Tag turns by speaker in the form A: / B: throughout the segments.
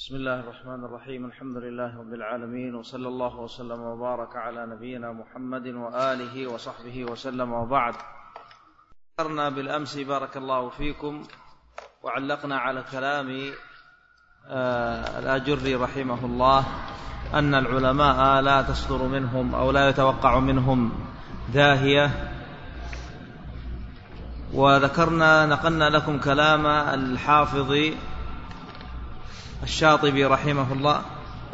A: بسم الله الرحمن الرحيم. الحمد لله رب العالمين، وصلى الله وسلم وبارك على نبينا محمد وآله وصحبه وسلم، وبعد. ذكرنا بالأمس بارك الله فيكم وعلقنا على كلام الآجري رحمه الله أن العلماء لا تصدر منهم أو لا يتوقع منهم داهية، وذكرنا نقلنا لكم كلام الحافظ الشاطبي رحمه الله،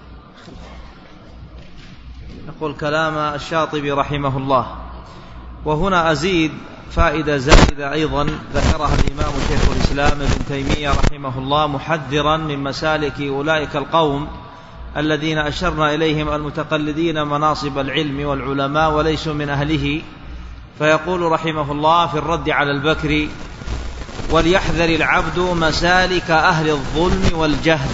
A: نقول كلام الشاطبي رحمه الله. وهنا أزيد فائدة زائدة أيضا ذكرها الإمام شيخ الإسلام ابن تيمية رحمه الله، محذرا من مسالك أولئك القوم الذين أشرنا إليهم المتقلدين مناصب العلم والعلماء وليسوا من أهله. فيقول رحمه الله في الرد على البكري: وليحذر العبد مسالك أهل الظلم والجهل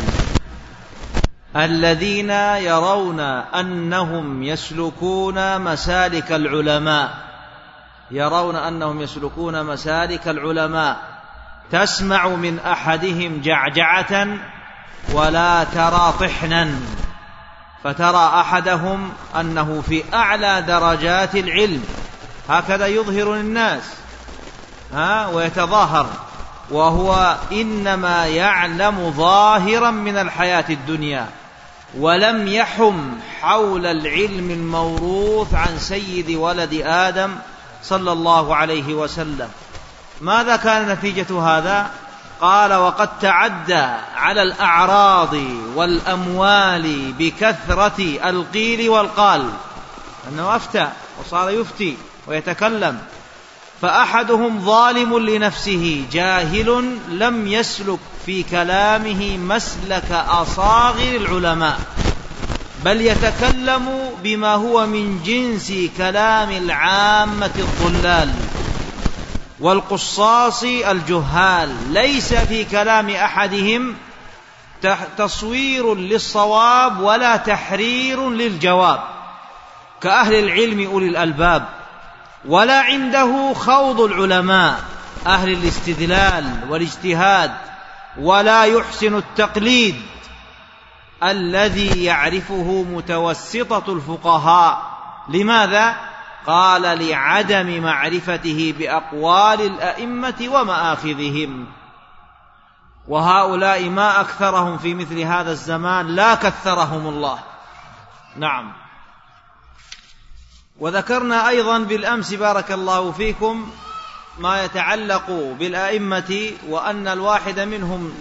A: الذين يرون أنهم يسلكون مسالك العلماء، يرون أنهم يسلكون مسالك العلماء، تسمع من أحدهم جعجعة ولا ترى طحنا، فترى أحدهم أنه في أعلى درجات العلم، هكذا يظهر للناس ويتظاهر، وهو إنما يعلم ظاهرا من الحياة الدنيا، ولم يحم حول العلم الموروث عن سيد ولد آدم صلى الله عليه وسلم. ماذا كان نتيجة هذا؟ قال: وقد تعدى على الأعراض والأموال بكثرة القيل والقال، أنه أفتى وصار يفتي ويتكلم. فأحدهم ظالم لنفسه جاهل لم يسلك في كلامه مسلك أصاغر العلماء، بل يتكلم بما هو من جنس كلام العامة الضلال والقصاص الجهال، ليس في كلام أحدهم تصوير للصواب ولا تحرير للجواب كأهل العلم أولي الألباب، ولا عنده خوض العلماء أهل الاستدلال والاجتهاد، ولا يحسن التقليد الذي يعرفه متوسطة الفقهاء. لماذا؟ قال: لعدم معرفته بأقوال الأئمة ومآخذهم. وهؤلاء ما أكثرهم في مثل هذا الزمان، لا كثرهم الله. نعم. وذكرنا أيضا بالأمس بارك الله فيكم ما يتعلق بالأئمة، وأن الواحد منهم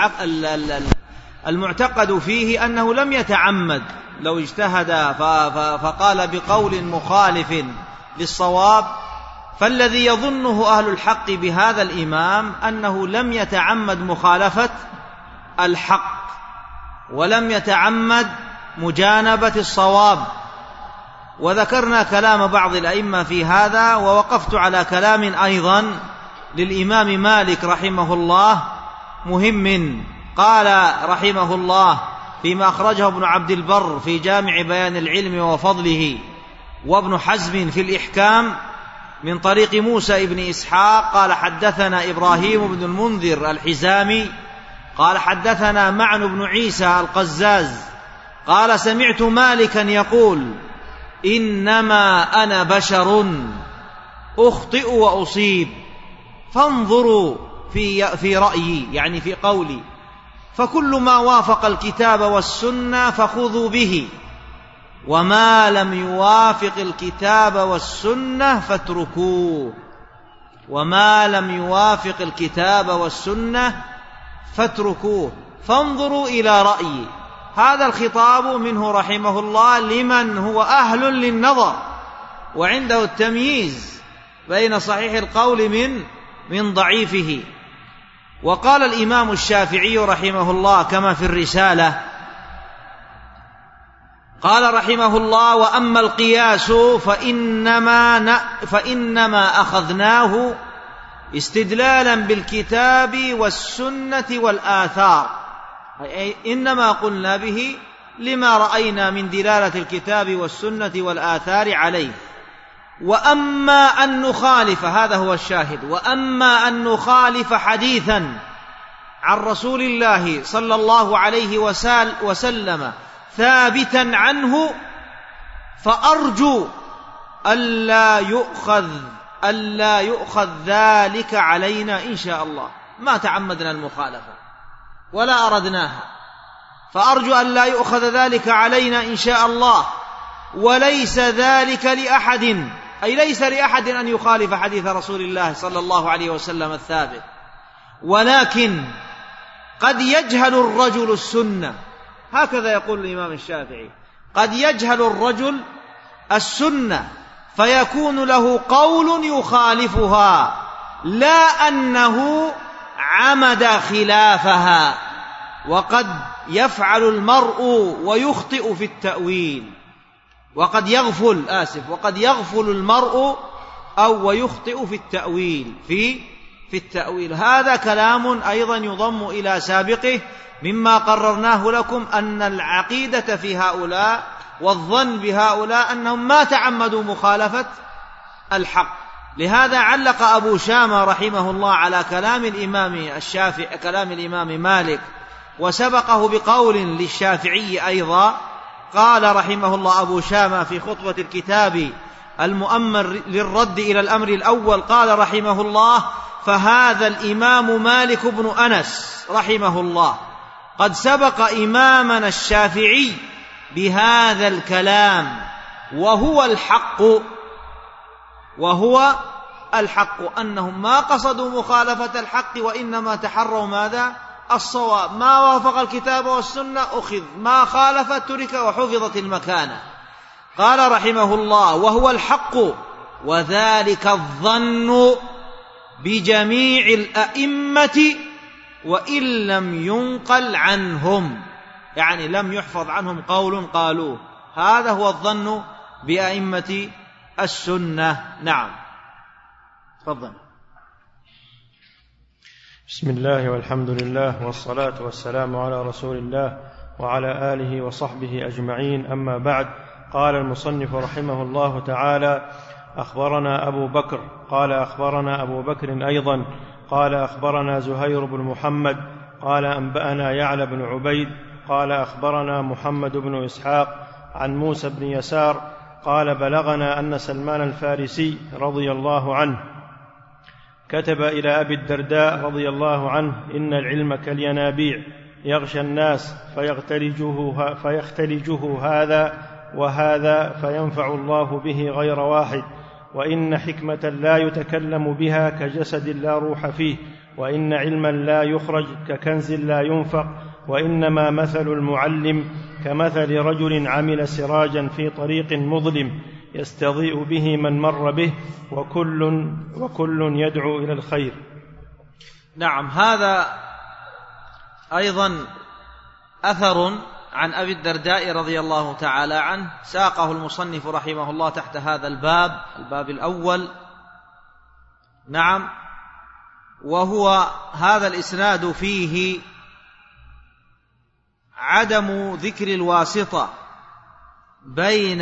A: المعتقد فيه أنه لم يتعمد، لو اجتهد فقال بقول مخالف للصواب، فالذي يظنه أهل الحق بهذا الإمام أنه لم يتعمد مخالفة الحق، ولم يتعمد مجانبة الصواب. وذكرنا كلام بعض الأئمة في هذا، ووقفت على كلام أيضا للإمام مالك رحمه الله مهم. قال رحمه الله فيما أخرجه ابن عبد البر في جامع بيان العلم وفضله، وابن حزم في الإحكام من طريق موسى ابن إسحاق قال: حدثنا إبراهيم بن المنذر الحزامي قال: حدثنا معن بن عيسى القزاز قال: سمعت مالكا يقول: إنما أنا بشر أخطئ وأصيب، فانظروا في رأيي، يعني في قولي، فكل ما وافق الكتاب والسنة فخذوا به، وما لم يوافق الكتاب والسنة فاتركوه، وما لم يوافق الكتاب والسنة فاتركوه، فانظروا إلى رأيي. هذا الخطاب منه رحمه الله لمن هو أهل للنظر وعنده التمييز بين صحيح القول من ضعيفه. وقال الإمام الشافعي رحمه الله كما في الرسالة، قال رحمه الله: وأما القياس فإنما أخذناه استدلالا بالكتاب والسنة والآثار، أي إنما قلنا به لما رأينا من دلالة الكتاب والسنة والآثار عليه. وأما أن نخالف، هذا هو الشاهد، وأما أن نخالف حديثا عن رسول الله صلى الله عليه وسلم ثابتا عنه، فأرجو ألا يؤخذ ذلك علينا إن شاء الله. ما تعمدنا المخالفة ولا أردناها، فأرجو ألا يؤخذ ذلك علينا إن شاء الله. وليس ذلك لأحد، أي ليس لأحد أن يخالف حديث رسول الله صلى الله عليه وسلم الثابت، ولكن قد يجهل الرجل السنة. هكذا يقول الإمام الشافعي: قد يجهل الرجل السنة فيكون له قول يخالفها، لا أنه عمد خلافها. وقد يفعل المرء ويخطئ في التأويل، وقد يغفل المرء أو ويخطئ في التأويل في التأويل. هذا كلام أيضا يضم إلى سابقه مما قررناه لكم، أن العقيدة في هؤلاء والظن بهؤلاء أنهم ما تعمدوا مخالفة الحق. لهذا علق أبو شامة رحمه الله على كلام الإمام الشافعي، كلام الإمام مالك، وسبقه بقول للشافعي أيضا. قال رحمه الله أبو شامة في خطبة الكتاب المؤمر للرد إلى الأمر الأول، قال رحمه الله: فهذا الإمام مالك بن أنس رحمه الله قد سبق إمامنا الشافعي بهذا الكلام، وهو الحق أنهم ما قصدوا مخالفة الحق، وإنما تحروا ماذا؟ الصواب. ما وافق الكتاب والسنة أخذ، ما خالف ترك وحفظت المكانة. قال رحمه الله: وهو الحق، وذلك الظن بجميع الأئمة وإن لم ينقل عنهم، يعني لم يحفظ عنهم قول قالوه. هذا هو الظن بأئمة السنة. نعم، تفضل.
B: بسم الله والحمد لله والصلاة والسلام على رسول الله وعلى آله وصحبه أجمعين، أما بعد. قال المصنف رحمه الله تعالى: أخبرنا أبو بكر، قال أخبرنا أبو بكر أيضا، قال أخبرنا زهير بن محمد، قال أنبأنا يعلى بن عبيد، قال أخبرنا محمد بن إسحاق عن موسى بن يسار قال: بلغنا أن سلمان الفارسي رضي الله عنه كتب إلى أبي الدرداء رضي الله عنه: إن العلم كالينابيع يغشى الناس فيختلجه هذا وهذا فينفع الله به غير واحد، وإن حكمة لا يتكلم بها كجسد لا روح فيه، وإن علما لا يخرج ككنز لا ينفق، وإنما مثل المعلم كمثل رجل عمل سراجا في طريق مظلم يستضيء به من مر به، وكل يدعو إلى الخير.
A: نعم، هذا أيضا أثر عن أبي الدرداء رضي الله تعالى عنه، ساقه المصنف رحمه الله تحت هذا الباب الأول. نعم، وهو هذا الإسناد فيه عدم ذكر الواسطة بين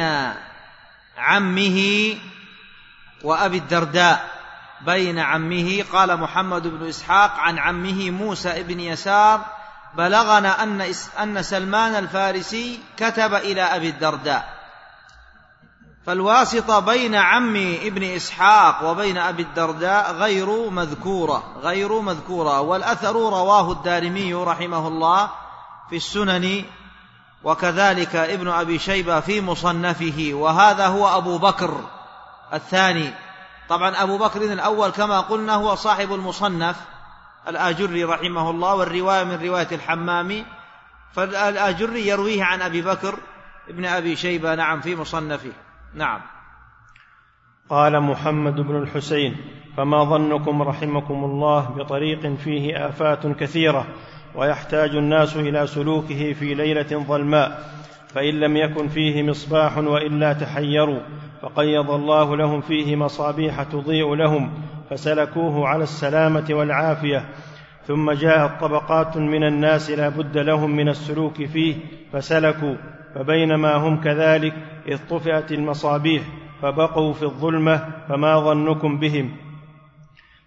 A: عمه وأبي الدرداء، بين عمه. قال محمد بن إسحاق عن عمه موسى بن يسار: بلغنا أن سلمان الفارسي كتب إلى أبي الدرداء. فالواسطة بين عم ابن إسحاق وبين أبي الدرداء غير مذكورة. والأثر رواه الدارمي رحمه الله في السنن، وكذلك ابن أبي شيبة في مصنفه. وهذا هو أبو بكر الثاني. طبعا أبو بكر الأول كما قلنا هو صاحب المصنف الآجري رحمه الله، والرواية من رواية الحمامي، فالآجري يرويه عن أبي بكر ابن أبي شيبة نعم في مصنفه. نعم.
B: قال محمد بن الحسين: فما ظنكم رحمكم الله بطريق فيه آفات كثيرة ويحتاج الناس إلى سلوكه في ليلة ظلماء، فإن لم يكن فيه مصباح وإلا تحيروا، فقيض الله لهم فيه مصابيح تضيء لهم فسلكوه على السلامة والعافية. ثم جاءت طبقات من الناس لا بد لهم من السلوك فيه فسلكوا، فبينما هم كذلك إذ طفئت المصابيح فبقوا في الظلمة، فما ظنكم بهم؟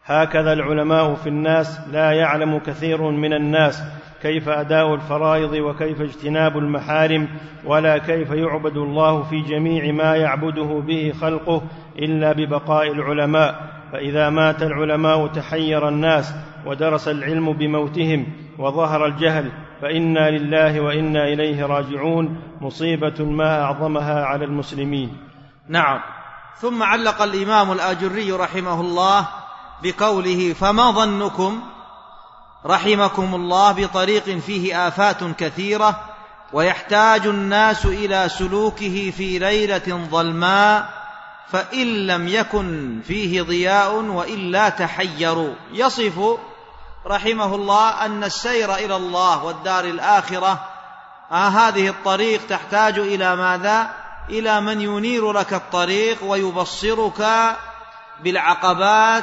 B: هكذا العلماء في الناس لا يعلم كثير من الناس كيف أداء الفرائض وكيف اجتناب المحارم، ولا كيف يعبد الله في جميع ما يعبده به خلقه إلا ببقاء العلماء. فإذا مات العلماء تحير الناس ودرس العلم بموتهم وظهر الجهل، فإنا لله وإنا إليه راجعون، مصيبة ما أعظمها على المسلمين.
A: نعم. ثم علق الإمام الآجري رحمه الله بقوله: فما ظنكم رحمكم الله بطريق فيه آفات كثيرة ويحتاج الناس إلى سلوكه في ليلة ظلماء، فإن لم يكن فيه ضياء وإلا تحيروا. يصف رحمه الله أن السير إلى الله والدار الآخرة هذه الطريق تحتاج إلى ماذا؟ إلى من ينير لك الطريق ويبصرك بالعقبات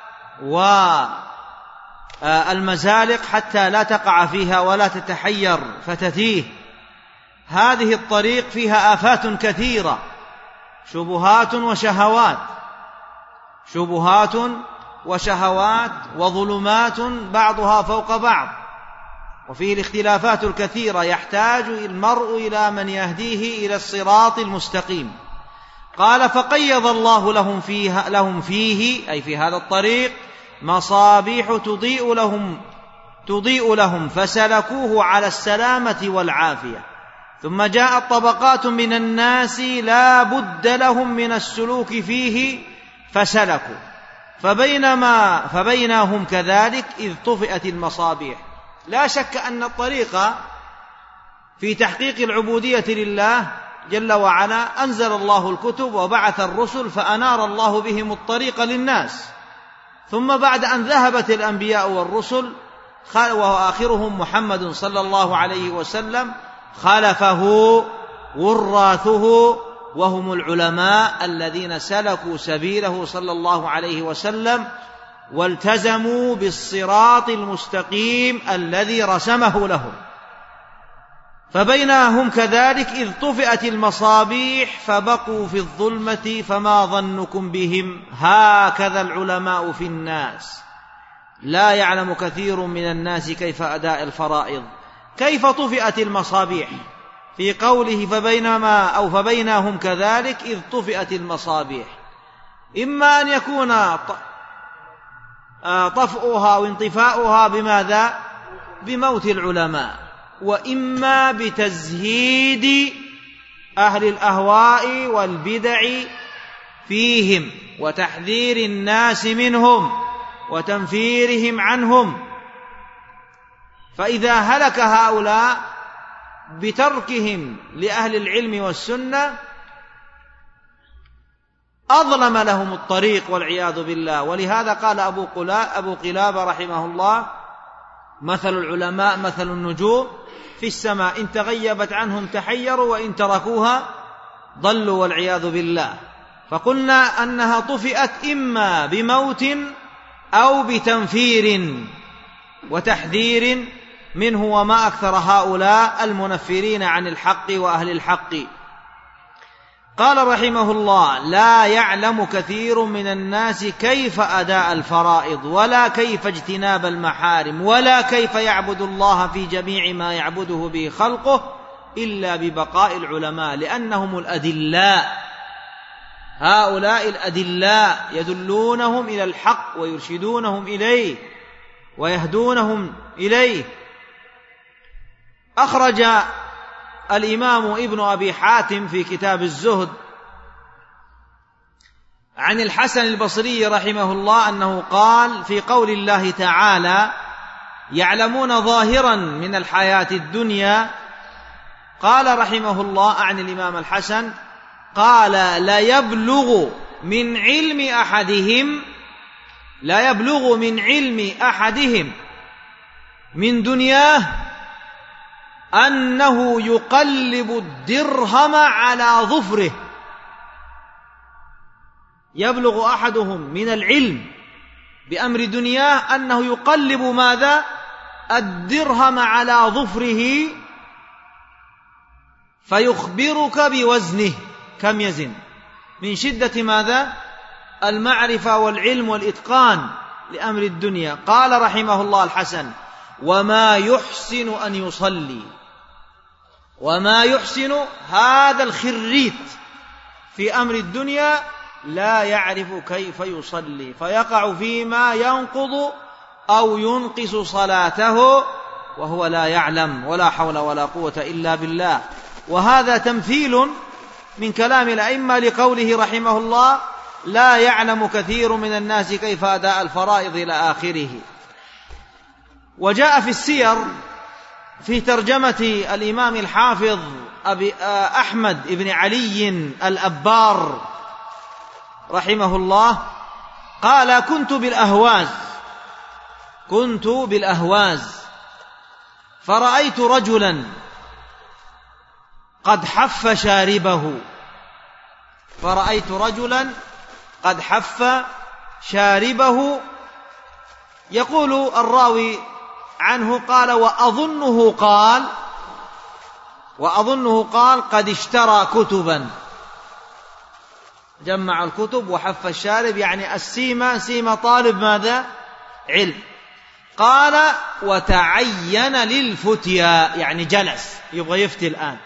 A: والمزالق حتى لا تقع فيها ولا تتحير فتتيه. هذه الطريق فيها آفات كثيرة، شبهات وشهوات وظلمات بعضها فوق بعض، وفيه الاختلافات الكثيرة، يحتاج المرء إلى من يهديه إلى الصراط المستقيم. قال: فقيض الله لهم فيه أي في هذا الطريق مصابيح تضيء لهم فسلكوه على السلامة والعافية. ثم جاءت طبقات من الناس لا بد لهم من السلوك فيه فسلكوا، فبينهم كذلك إذ طفئت المصابيح. لا شك أن الطريق في تحقيق العبودية لله جل وعلا أنزل الله الكتب وبعث الرسل فأنار الله بهم الطريق للناس، ثم بعد أن ذهبت الأنبياء والرسل وآخرهم محمد صلى الله عليه وسلم خلفه وراثه وهم العلماء الذين سلكوا سبيله صلى الله عليه وسلم والتزموا بالصراط المستقيم الذي رسمه لهم. فبينهم كذلك إذ طفئت المصابيح فبقوا في الظلمة فما ظنكم بهم. هكذا العلماء في الناس لا يعلم كثير من الناس كيف أداء الفرائض. كيف طفئت المصابيح؟ في قوله فبينهم كذلك إذ طفئت المصابيح، إما أن يكون طفئها وانطفاؤها بماذا؟ بموت العلماء، وإما بتزهيد أهل الأهواء والبدع فيهم وتحذير الناس منهم وتنفيرهم عنهم. فإذا هلك هؤلاء بتركهم لأهل العلم والسنة أظلم لهم الطريق والعياذ بالله. ولهذا قال أبو قلابة رحمه الله: مثل العلماء مثل النجوم في السماء، إن تغيبت عنهم تحيروا وإن تركوها ضلوا والعياذ بالله. فقلنا أنها طفئت إما بموت أو بتنفير وتحذير منه، وما أكثر هؤلاء المنفرين عن الحق وأهل الحق. قال رحمه الله: لا يعلم كثير من الناس كيف أداء الفرائض ولا كيف اجتناب المحارم ولا كيف يعبد الله في جميع ما يعبده به خلقه إلا ببقاء العلماء، لأنهم الأدلاء. هؤلاء الأدلاء يدلونهم إلى الحق ويرشدونهم إليه ويهدونهم إليه. أخرج الإمام ابن أبي حاتم في كتاب الزهد عن الحسن البصري رحمه الله أنه قال في قول الله تعالى: يعلمون ظاهرا من الحياة الدنيا. قال رحمه الله عن الإمام الحسن قال: لا يبلغ من علم أحدهم من دنياه أنه يقلب الدرهم على ظفره. يبلغ أحدهم من العلم بأمر دنياه أنه يقلب ماذا؟ الدرهم على ظفره، فيخبرك بوزنه كم يزن، من شدة ماذا؟ المعرفة والعلم والإتقان لأمر الدنيا. قال رحمه الله الحسن: وما يحسن أن يصلي. وما يحسن هذا الخريت في أمر الدنيا لا يعرف كيف يصلي، فيقع فيما ينقض أو ينقص صلاته وهو لا يعلم، ولا حول ولا قوة إلا بالله. وهذا تمثيل من كلام الأئمة لقوله رحمه الله: لا يعلم كثير من الناس كيف أداء الفرائض إلى آخره. وجاء في السير في ترجمة الإمام الحافظ أحمد بن علي الأبار رحمه الله قال: كنت بالأهواز فرأيت رجلا قد حف شاربه. يقول الراوي عنه: قال: وأظنه قال قد اشترى كتبا، جمع الكتب وحف الشارب، يعني السيمة سيمة طالب ماذا؟ علم. قال: وتعين للفتيا، يعني جلس يبغى يفتي الآن.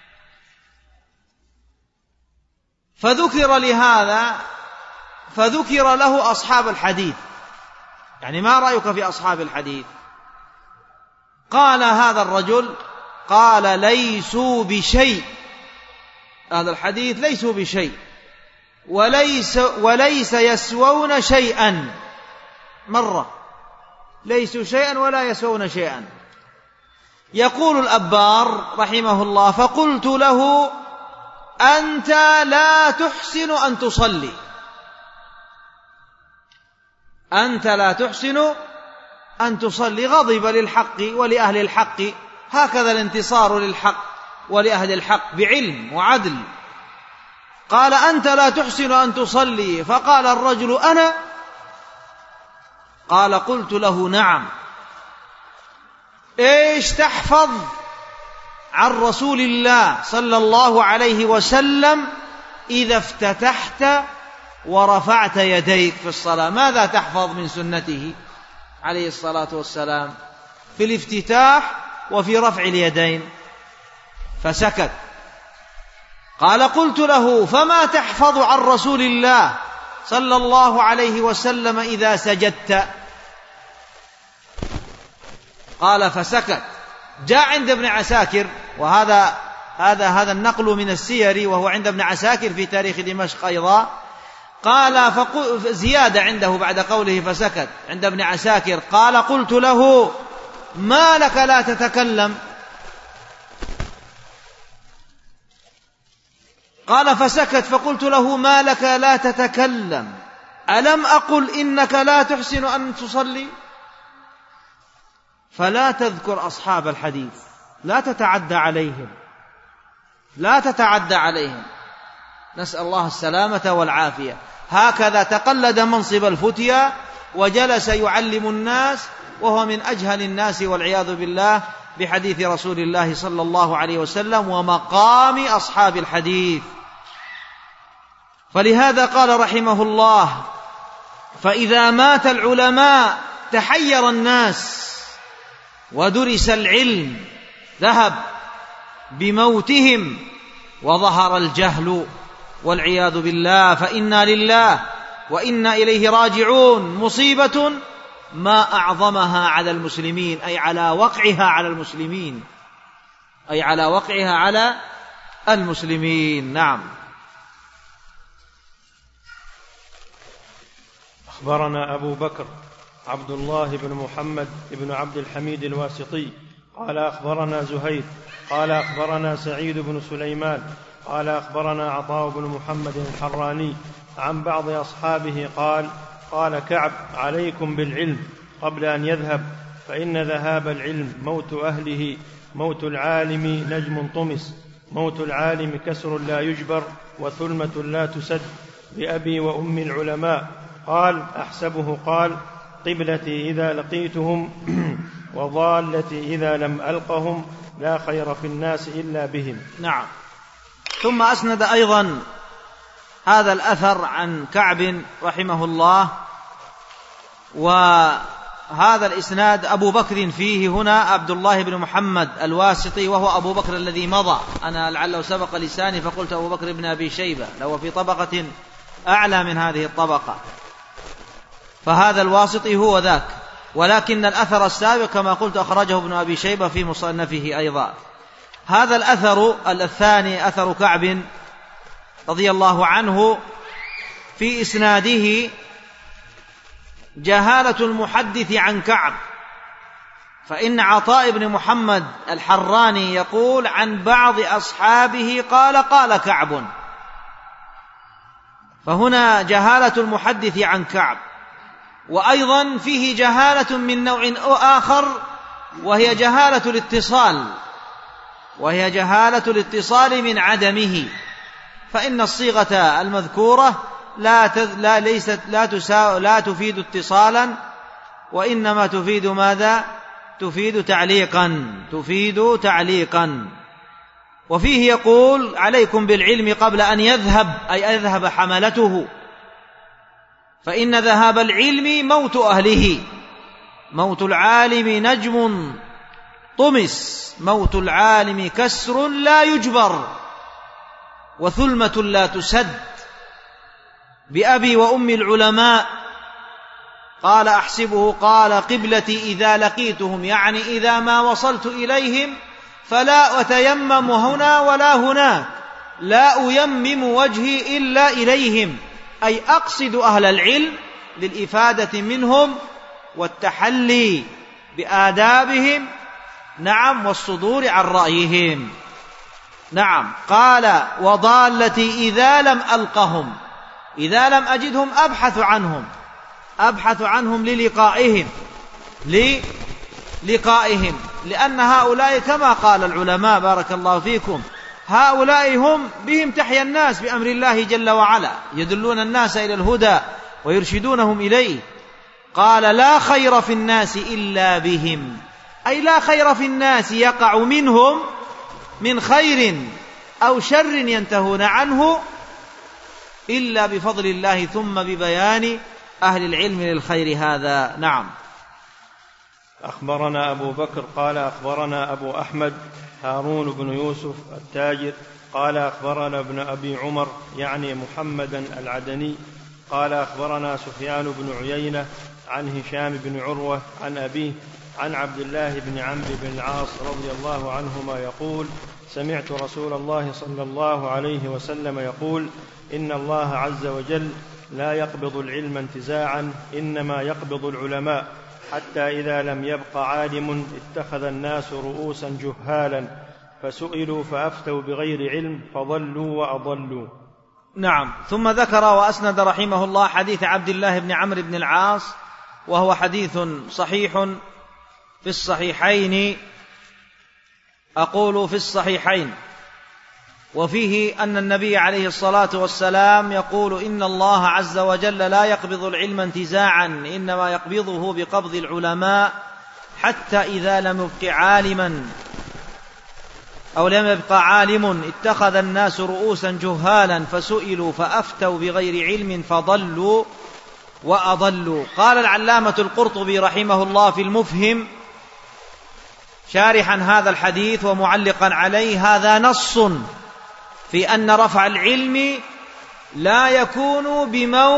A: فذكر له أصحاب الحديث، يعني ما رأيك في أصحاب الحديث؟ قال هذا الرجل: قال: ليسوا بشيء، هذا الحديث ليسوا بشيء، وليس يسوون شيئا، مرة ليسوا شيئا ولا يسوون شيئا. يقول الأبار رحمه الله: فقلت له: أنت لا تحسن أن تصلي، أنت لا تحسن أن تصلي. غضب للحق ولأهل الحق، هكذا الانتصار للحق ولأهل الحق بعلم وعدل. قال: أنت لا تحسن أن تصلي. فقال الرجل: أنا؟ قال: قلت له: نعم. إيش تحفظ عن رسول الله صلى الله عليه وسلم إذا افتتحت ورفعت يديك في الصلاة؟ ماذا تحفظ من سنته عليه الصلاة والسلام في الافتتاح وفي رفع اليدين؟ فسكت. قال: قلت له: فما تحفظ عن رسول الله صلى الله عليه وسلم إذا سجدت؟ قال: فسكت. جاء عند ابن عساكر، وهذا النقل من السير، وهو عند ابن عساكر في تاريخ دمشق أيضا. قال زيادة عنده بعد قوله فسكت عند ابن عساكر، قال: قلت له: ما لك لا تتكلم؟ قال: فسكت. فقلت له: ما لك لا تتكلم؟ ألم أقل إنك لا تحسن أن تصلي؟ فلا تذكر أصحاب الحديث، لا تتعدى عليهم، نسأل الله السلامة والعافية. هكذا تقلد منصب الفتيا وجلس يعلم الناس، وهو من أجهل الناس والعياذ بالله بحديث رسول الله صلى الله عليه وسلم ومقام أصحاب الحديث. فلهذا قال رحمه الله: فإذا مات العلماء تحير الناس، ودرس العلم ذهب بموتهم، وظهر الجهل والعياذ بالله. فإنا لله وإنا إليه راجعون. مصيبة ما أعظمها على المسلمين، أي على وقعها على المسلمين. نعم.
B: أخبرنا أبو بكر عبد الله بن محمد بن عبد الحميد الواسطي قال: أخبرنا زهير قال: أخبرنا سعيد بن سليمان قال: أخبرنا عطاء بن محمد الحراني عن بعض أصحابه قال كعب: عليكم بالعلم قبل أن يذهب، فإن ذهاب العلم موت أهله، موت العالم نجم طمس، موت العالم كسر لا يجبر، وثلمة لا تسد، بأبي وأم العلماء. قال: أحسبه قال: قبلتي إذا لقيتهم وضالتي إذا لم ألقهم، لا خير في الناس إلا بهم.
A: نعم. ثم أسند أيضا هذا الأثر عن كعب رحمه الله وهذا الإسناد أبو بكر فيه هنا عبد الله بن محمد الواسطي، وهو أبو بكر الذي مضى، أنا لعله سبق لساني فقلت أبو بكر بن أبي شيبة، لو في طبقة أعلى من هذه الطبقة، فهذا الواسطي هو ذاك. ولكن الأثر السابق كما قلت أخرجه ابن أبي شيبة في مصنفه أيضا. هذا الأثر الثاني أثر كعب رضي الله عنه، في إسناده جهالة المحدث عن كعب، فإن عطاء بن محمد الحراني يقول عن بعض أصحابه قال كعب، فهنا جهالة المحدث عن كعب. وأيضا فيه جهالة من نوع آخر، وهي جهالة الاتصال من عدمه، فإن الصيغة المذكورة لا تفيد اتصالا، وإنما تفيد ماذا؟ تفيد تعليقا. وفيه يقول عليكم بالعلم قبل أن يذهب، أي يذهب حملته، فإن ذهاب العلم موت أهله، موت العالم نجم طمس، موت العالم كسر لا يجبر، وثلمة لا تسد. بأبي وأم العلماء قال أحسبه قال قبلتي إذا لقيتهم، يعني إذا ما وصلت إليهم فلا أتيمم هنا ولا هناك، لا أيمم وجهي إلا إليهم، أي أقصد أهل العلم للإفادة منهم والتحلي بآدابهم، نعم، والصدور عن رأيهم، نعم. قال وضالتي إذا لم ألقهم، إذا لم أجدهم أبحث عنهم للقائهم، لأن هؤلاء كما قال العلماء بارك الله فيكم، هؤلاء هم بهم تحيا الناس بأمر الله جل وعلا، يدلون الناس إلى الهدى ويرشدونهم إليه. قال لا خير في الناس إلا بهم، أي لا خير في الناس يقع منهم من خير أو شر ينتهون عنه إلا بفضل الله ثم ببيان أهل العلم للخير هذا. نعم.
B: أخبرنا أبو بكر قال أخبرنا أبو أحمد هارون بن يوسف التاجر قال أخبرنا ابن أبي عمر يعني محمدا العدني قال أخبرنا سفيان بن عيينة عن هشام بن عروة عن أبيه عن عبد الله بن عمرو بن العاص رضي الله عنهما يقول سمعت رسول الله صلى الله عليه وسلم يقول إن الله عز وجل لا يقبض العلم انتزاعا، إنما يقبض العلماء، حتى إذا لم يبق عالم اتخذ الناس رؤوسا جهالا فسئلوا فأفتوا بغير علم فضلوا وأضلوا.
A: نعم. ثم ذكر وأسند رحمه الله حديث عبد الله بن عمرو بن العاص، وهو حديث صحيح في الصحيحين، أقول في الصحيحين، وفيه أن النبي عليه الصلاة والسلام يقول إن الله عز وجل لا يقبض العلم انتزاعا، إنما يقبضه بقبض العلماء، حتى إذا لم يبق عالما أو لم يبق عالم اتخذ الناس رؤوسا جهالا فسئلوا فأفتوا بغير علم فضلوا وأضلوا. قال العلامة القرطبي رحمه الله في المفهم شارحا هذا الحديث ومعلقا عليه: هذا نص في أن رفع العلم لا يكون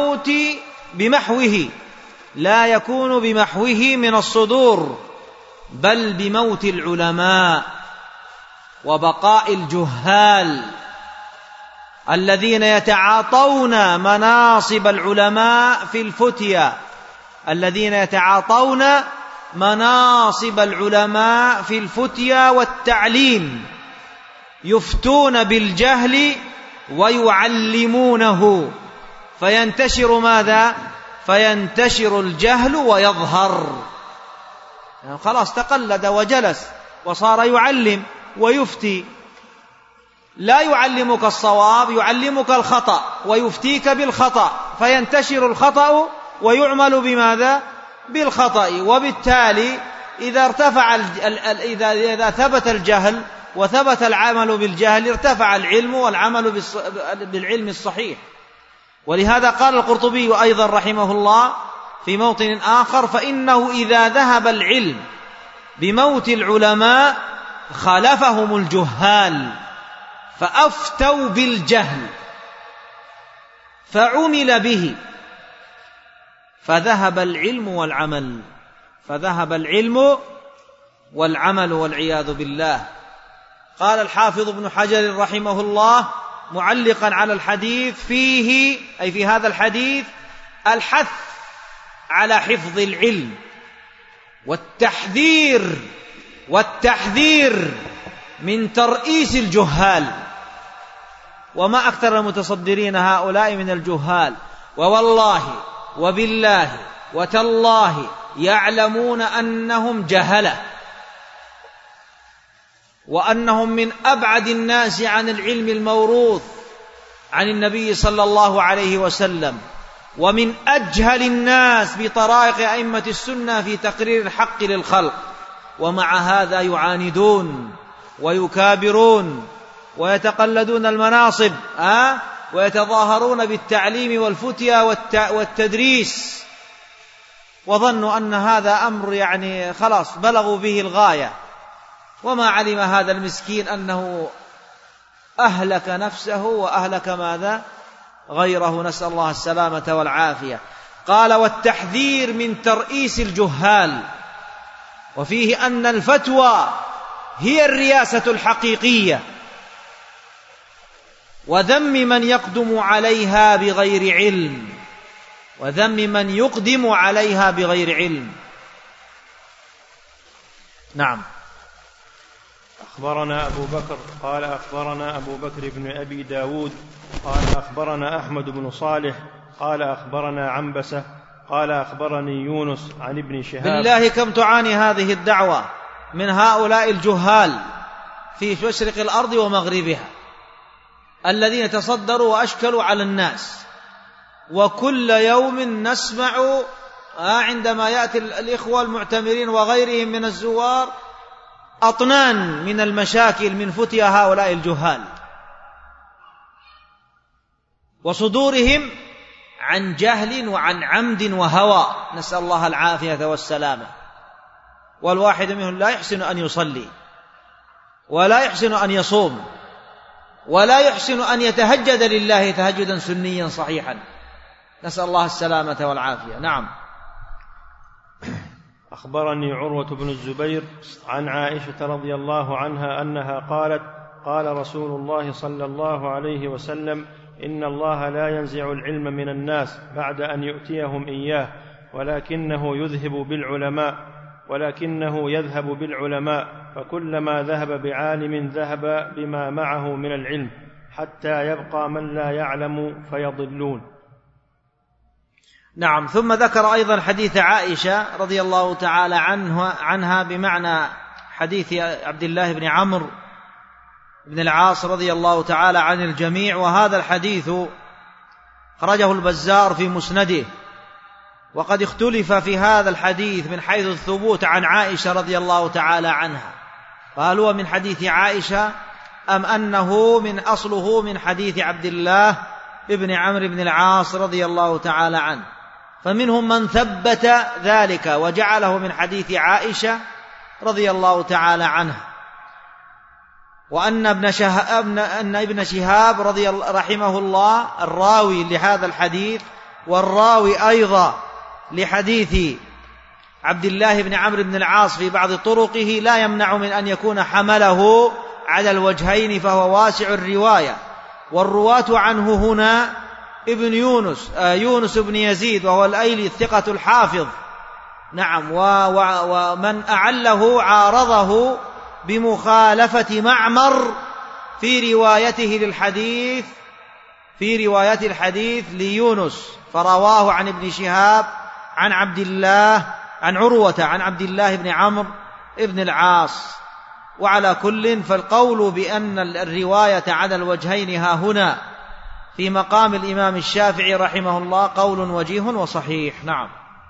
A: بمحوه من الصدور، بل بموت العلماء وبقاء الجهال الذين يتعاطون مناصب العلماء في الفتيا، والتعليم، يفتون بالجهل ويعلمونه، فينتشر ماذا؟ فينتشر الجهل ويظهر، يعني خلاص تقلد وجلس وصار يعلم ويفتي، لا يعلمك الصواب، يعلمك الخطأ ويفتيك بالخطأ، فينتشر الخطأ ويعمل بماذا؟ بالخطأ. وبالتالي إذا ثبت الجهل وثبت العمل بالجهل ارتفع العلم والعمل بالعلم الصحيح. ولهذا قال القرطبي أيضا رحمه الله: في موطن آخر: فإنه إذا ذهب العلم بموت العلماء خالفهم الجهال فأفتوا بالجهل فعمل به فذهب العلم والعمل والعياذ بالله. قال الحافظ ابن حجر رحمه الله معلقا على الحديث: فيه أي في هذا الحديث الحث على حفظ العلم والتحذير من ترئيس الجهال. وما أكثر المتصدرين هؤلاء من الجهال، ووالله وبالله وتالله يعلمون أنهم جهلة، وأنهم من أبعد الناس عن العلم الموروث عن النبي صلى الله عليه وسلم، ومن أجهل الناس بطرائق أئمة السنة في تقرير الحق للخلق، ومع هذا يعاندون ويكابرون ويتقلدون المناصب ويتظاهرون بالتعليم والفتيا والتدريس، وظنوا أن هذا أمر يعني خلاص بلغوا به الغاية، وما علم هذا المسكين أنه أهلك نفسه وأهلك ماذا؟ غيره، نسأل الله السلامة والعافية. قال: والتحذير من ترئيس الجهال، وفيه أن الفتوى هي الرياسة الحقيقية، وذم من يقدم عليها بغير علم، نعم.
B: أخبرنا أبو بكر قال أخبرنا أبو بكر بن أبي داود قال أخبرنا أحمد بن صالح قال أخبرنا عنبسة قال أخبرني يونس عن ابن شهاب.
A: بالله كم تعاني هذه الدعوة من هؤلاء الجهال في مشرق الأرض ومغربها، الذين تصدروا وأشكلوا على الناس، وكل يوم نسمع عندما يأتي الإخوة المعتمرين وغيرهم من الزوار أطنان من المشاكل من فتيا هؤلاء الجهال، وصدورهم عن جهل وعن عمد وهوى، نسأل الله العافية والسلامة. والواحد منهم لا يحسن أن يصلي، ولا يحسن أن يصوم، ولا يحسن أن يتهجد لله تهجدا سنيا صحيحا، نسأل الله السلامة والعافية. نعم.
B: أخبرني عروة بن الزبير عن عائشة رضي الله عنها أنها قالت: قال رسول الله صلى الله عليه وسلم: إن الله لا ينزع العلم من الناس بعد أن يؤتيهم إياه، ولكنه يذهب بالعلماء، فكلما ذهب بعالم ذهب بما معه من العلم، حتى يبقى من لا يعلم فيضلون.
A: نعم. ثم ذكر أيضا حديث عائشة رضي الله تعالى عنها بمعنى حديث عبد الله بن عمرو بن العاص رضي الله تعالى عن الجميع، وهذا الحديث خرجه البزار في مسنده، وقد اختلف في هذا الحديث من حيث الثبوت عن عائشة رضي الله تعالى عنها، فهل هو من حديث عائشة أم أنه أصله من حديث عبد الله ابن عمرو بن العاص رضي الله تعالى عنه. فمنهم من ثبت ذلك وجعله من حديث عائشة رضي الله تعالى عنها، وأن ابن شهاب رحمه الله الراوي لهذا الحديث والراوي أيضا لحديث عبد الله بن عمرو بن العاص في بعض طرقه لا يمنع من أن يكون حمله على الوجهين، فهو واسع الرواية. والرواة عنه هنا ابن يونس بن يزيد، وهو الأيلي الثقة الحافظ، نعم، ومن أعله عارضه بمخالفة معمر في رواية الحديث ليونس، فرواه عن ابن شهاب عن عروة عن عبد الله بن عمرو بن العاص. وعلى كل فالقول بأن الرواية على الوجهين ها هنا في مقام الإمام الشافعي رحمه الله قول وجيه وصحيح. نعم.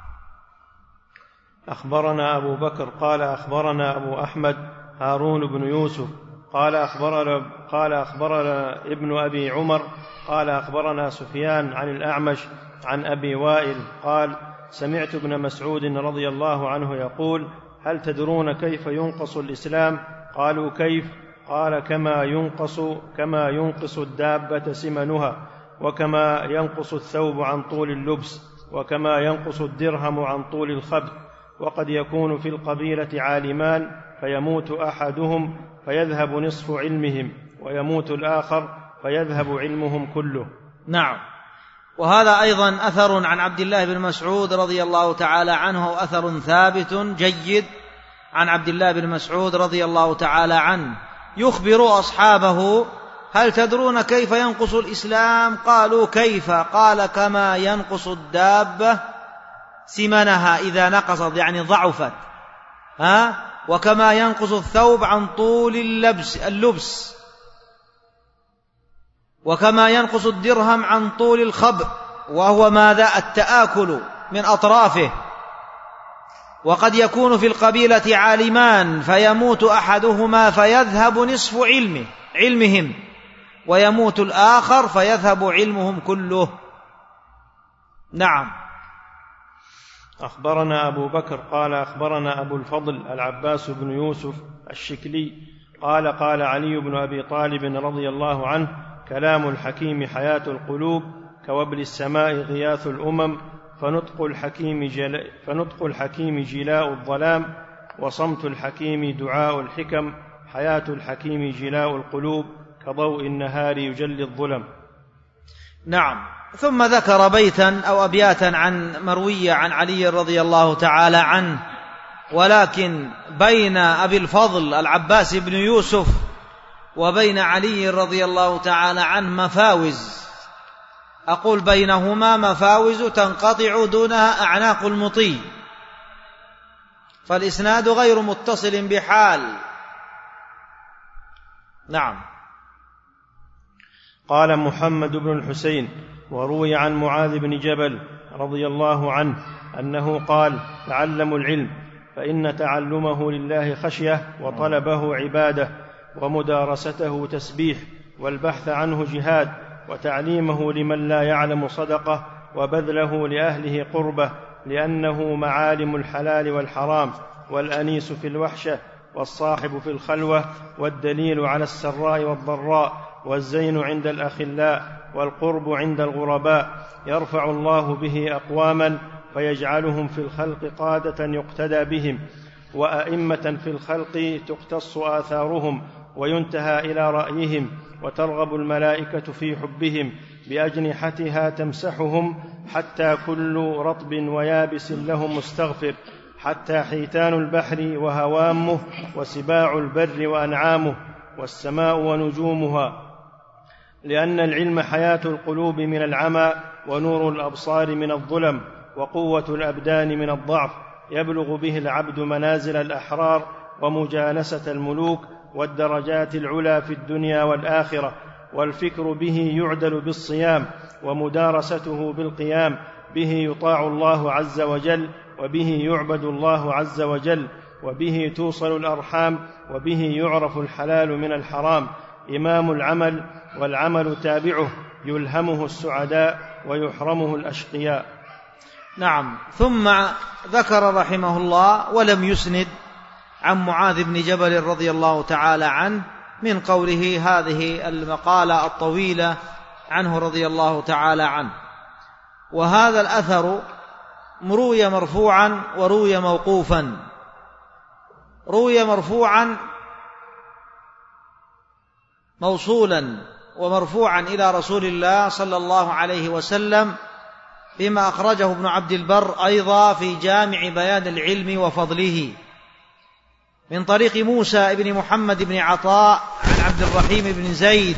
B: أخبرنا أبو بكر قال أخبرنا أبو أحمد هارون بن يوسف قال أخبرنا ابن أبي عمر قال أخبرنا سفيان عن الأعمش عن أبي وائل قال: سمعت ابن مسعود رضي الله عنه يقول: هل تدرون كيف ينقص الإسلام؟ قالوا: كيف؟ قال: كما ينقص الدابة سمنها، وكما ينقص الثوب عن طول اللبس، وكما ينقص الدرهم عن طول الخبط. وقد يكون في القبيلة عالمان فيموت أحدهم فيذهب نصف علمهم، ويموت الآخر فيذهب علمهم كله.
A: نعم. وهذا أيضا أثر عن عبد الله بن مسعود رضي الله تعالى عنه، أثر ثابت جيد عن عبد الله بن مسعود رضي الله تعالى عنه، يخبر أصحابه: هل تدرون كيف ينقص الإسلام؟ قالوا: كيف؟ قال: كما ينقص الدابة سمنها إذا نقصت، يعني ضعفت، وكما ينقص الثوب عن طول اللبس، وكما ينقص الدرهم عن طول الخبر، وهو ماذا؟ التآكل من أطرافه. وقد يكون في القبيلة عالمان فيموت أحدهما فيذهب نصف علمهم، ويموت الآخر فيذهب علمهم كله. نعم.
B: أخبرنا أبو بكر قال: أخبرنا أبو الفضل العباس بن يوسف الشكلي قال: قال علي بن أبي طالب رضي الله عنه: كلام الحكيم حياة القلوب، كوبل السماء غياث الأمم، فنطق الحكيم جلاء الظلام، وصمت الحكيم دعاء الحكم، حياة الحكيم جلاء القلوب، كضوء النهار يجلي الظلم.
A: نعم. ثم ذكر بيتا أو أبياتا مروية عن علي رضي الله تعالى عنه، ولكن بين أبي الفضل العباس بن يوسف وبين علي رضي الله تعالى عنه مفاوز، أقول بينهما مفاوز تنقطع دونها أعناق المطي، فالإسناد غير متصل بحال. نعم.
B: قال محمد بن الحسين: وروي عن معاذ بن جبل رضي الله عنه أنه قال: تعلموا العلم، فإن تعلمه لله خشية، وطلبه عبادة، ومدارسته تسبيح، والبحث عنه جهاد، وتعليمه لمن لا يعلم صدقة، وبذله لأهله قربة، لأنه معالم الحلال والحرام، والأنيس في الوحشة، والصاحب في الخلوة، والدليل على السراء والضراء، والزين عند الأخلاء، والقرب عند الغرباء، يرفع الله به أقواما فيجعلهم في الخلق قادة يقتدى بهم، وأئمة في الخلق تقتص آثارهم وينتهى إلى رأيهم، وترغب الملائكة في حبهم، بأجنحتها تمسحهم، حتى كل رطب ويابس لهم مستغفر، حتى حيتان البحر وهوامه، وسباع البر وأنعامه، والسماء ونجومها، لأن العلم حياة القلوب من العمى، ونور الأبصار من الظلم، وقوة الأبدان من الضعف، يبلغ به العبد منازل الأحرار، ومجالسة الملوك، والدرجات العلى في الدنيا والآخرة، والفكر به يعدل بالصيام، ومدارسته بالقيام، به يطاع الله عز وجل، وبه يعبد الله عز وجل، وبه توصل الأرحام، وبه يعرف الحلال من الحرام، إمام العمل، والعمل تابعه، يلهمه السعداء ويحرمه الأشقياء.
A: نعم. ثم ذكر رحمه الله ولم يسند عن معاذ بن جبل رضي الله تعالى عنه من قوله هذه المقالة الطويلة عنه رضي الله تعالى عنه. وهذا الأثر روي مرفوعا وروي موقوفا. روي مرفوعا موصولا ومرفوعا إلى رسول الله صلى الله عليه وسلم، بما أخرجه ابن عبد البر أيضا في جامع بيان العلم وفضله، من طريق موسى بن محمد بن عطاء عن عبد الرحيم بن زيد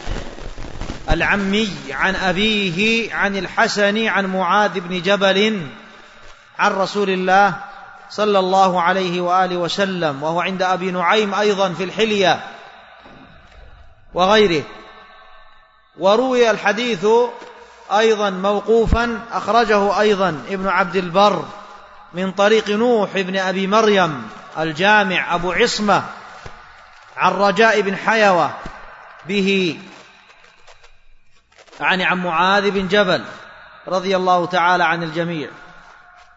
A: العمي عن أبيه عن الحسن عن معاذ بن جبل عن رسول الله صلى الله عليه وآله وسلم، وهو عند أبي نعيم أيضا في الحلية وغيره. وروي الحديث أيضا موقوفا، أخرجه أيضا ابن عبد البر من طريق نوح بن أبي مريم الجامع أبو عصمة عن رجاء بن حيوة به عن معاذ بن جبل رضي الله تعالى عن الجميع.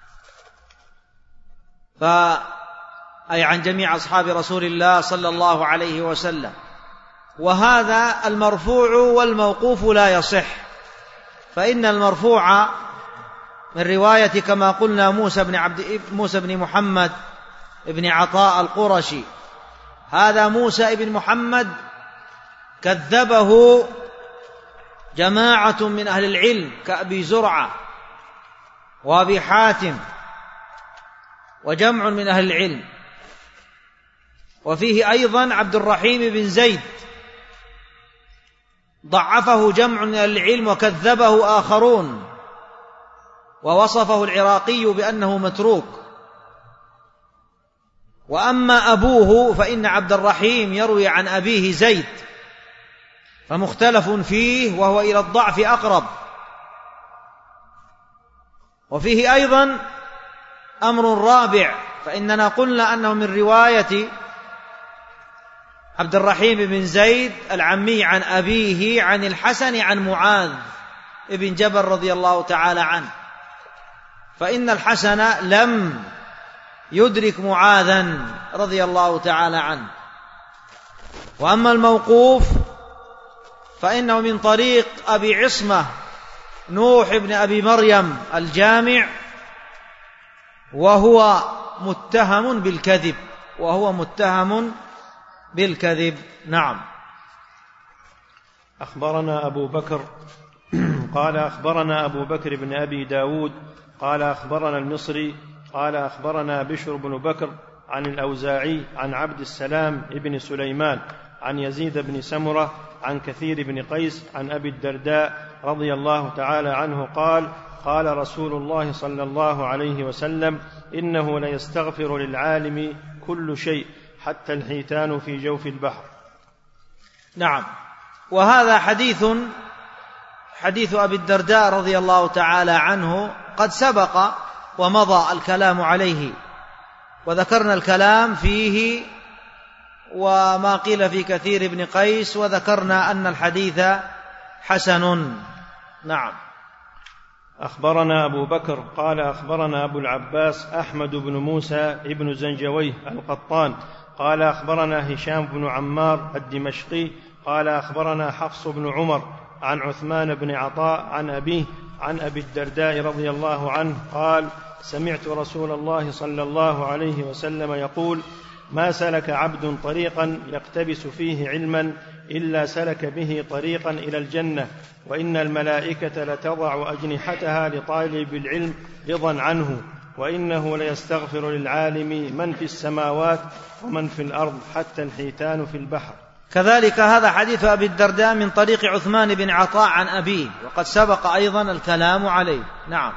A: أي عن جميع أصحاب رسول الله صلى الله عليه وسلم. وهذا المرفوع والموقوف لا يصح، فإن المرفوع من رواية كما قلنا موسى بن محمد بن عطاء القرشي. هذا موسى بن محمد كذبه جماعة من أهل العلم كأبي زرعة وأبي حاتم وجمع من أهل العلم. وفيه أيضا عبد الرحيم بن زيد ضعفه جمع من أهل العلم وكذبه آخرون، ووصفه العراقي بأنه متروك. وأما أبوه فإن عبد الرحيم يروي عن أبيه زيد، فمختلف فيه وهو إلى الضعف أقرب. وفيه أيضا أمر رابع، فإننا قلنا أنه من رواية عبد الرحيم بن زيد العمي عن أبيه عن الحسن عن معاذ ابن جبل رضي الله تعالى عنه، فإن الحسن لم يدرك معاذا رضي الله تعالى عنه. وأما الموقوف فإنه من طريق أبي عصمة نوح بن أبي مريم الجامع، وهو متهم بالكذب. نعم.
B: أخبرنا أبو بكر قال أخبرنا أبو بكر بن أبي داود قال أخبرنا المصري قال أخبرنا بشر بن بكر عن الأوزاعي عن عبد السلام ابن سليمان عن يزيد بن سمرة عن كثير بن قيس عن أبي الدرداء رضي الله تعالى عنه قال قال رسول الله صلى الله عليه وسلم إنه ليستغفر للعالم كل شيء حتى الحيتان في جوف البحر.
A: نعم. وهذا حديث أبي الدرداء رضي الله تعالى عنه قد سبق ومضى الكلام عليه، وذكرنا الكلام فيه وما قيل في كثير بن قيس، وذكرنا أن الحديث حسن. نعم.
B: أخبرنا أبو بكر قال أخبرنا أبو العباس أحمد بن موسى ابن زنجويه القطان قال أخبرنا هشام بن عمار الدمشقي قال أخبرنا حفص بن عمر عن عثمان بن عطاء عن أبيه عن أبي الدرداء رضي الله عنه قال سمعت رسول الله صلى الله عليه وسلم يقول ما سلك عبد طريقا يقتبس فيه علما إلا سلك به طريقا إلى الجنة، وإن الملائكة لتضع أجنحتها لطالب العلم رضا عنه، وإنه ليستغفر للعالم من في السماوات ومن في الأرض حتى الحيتان في البحر.
A: كذلك هذا حديث أبي الدرداء من طريق عثمان بن عطاء عن أبيه، وقد سبق أيضا الكلام عليه. نعم.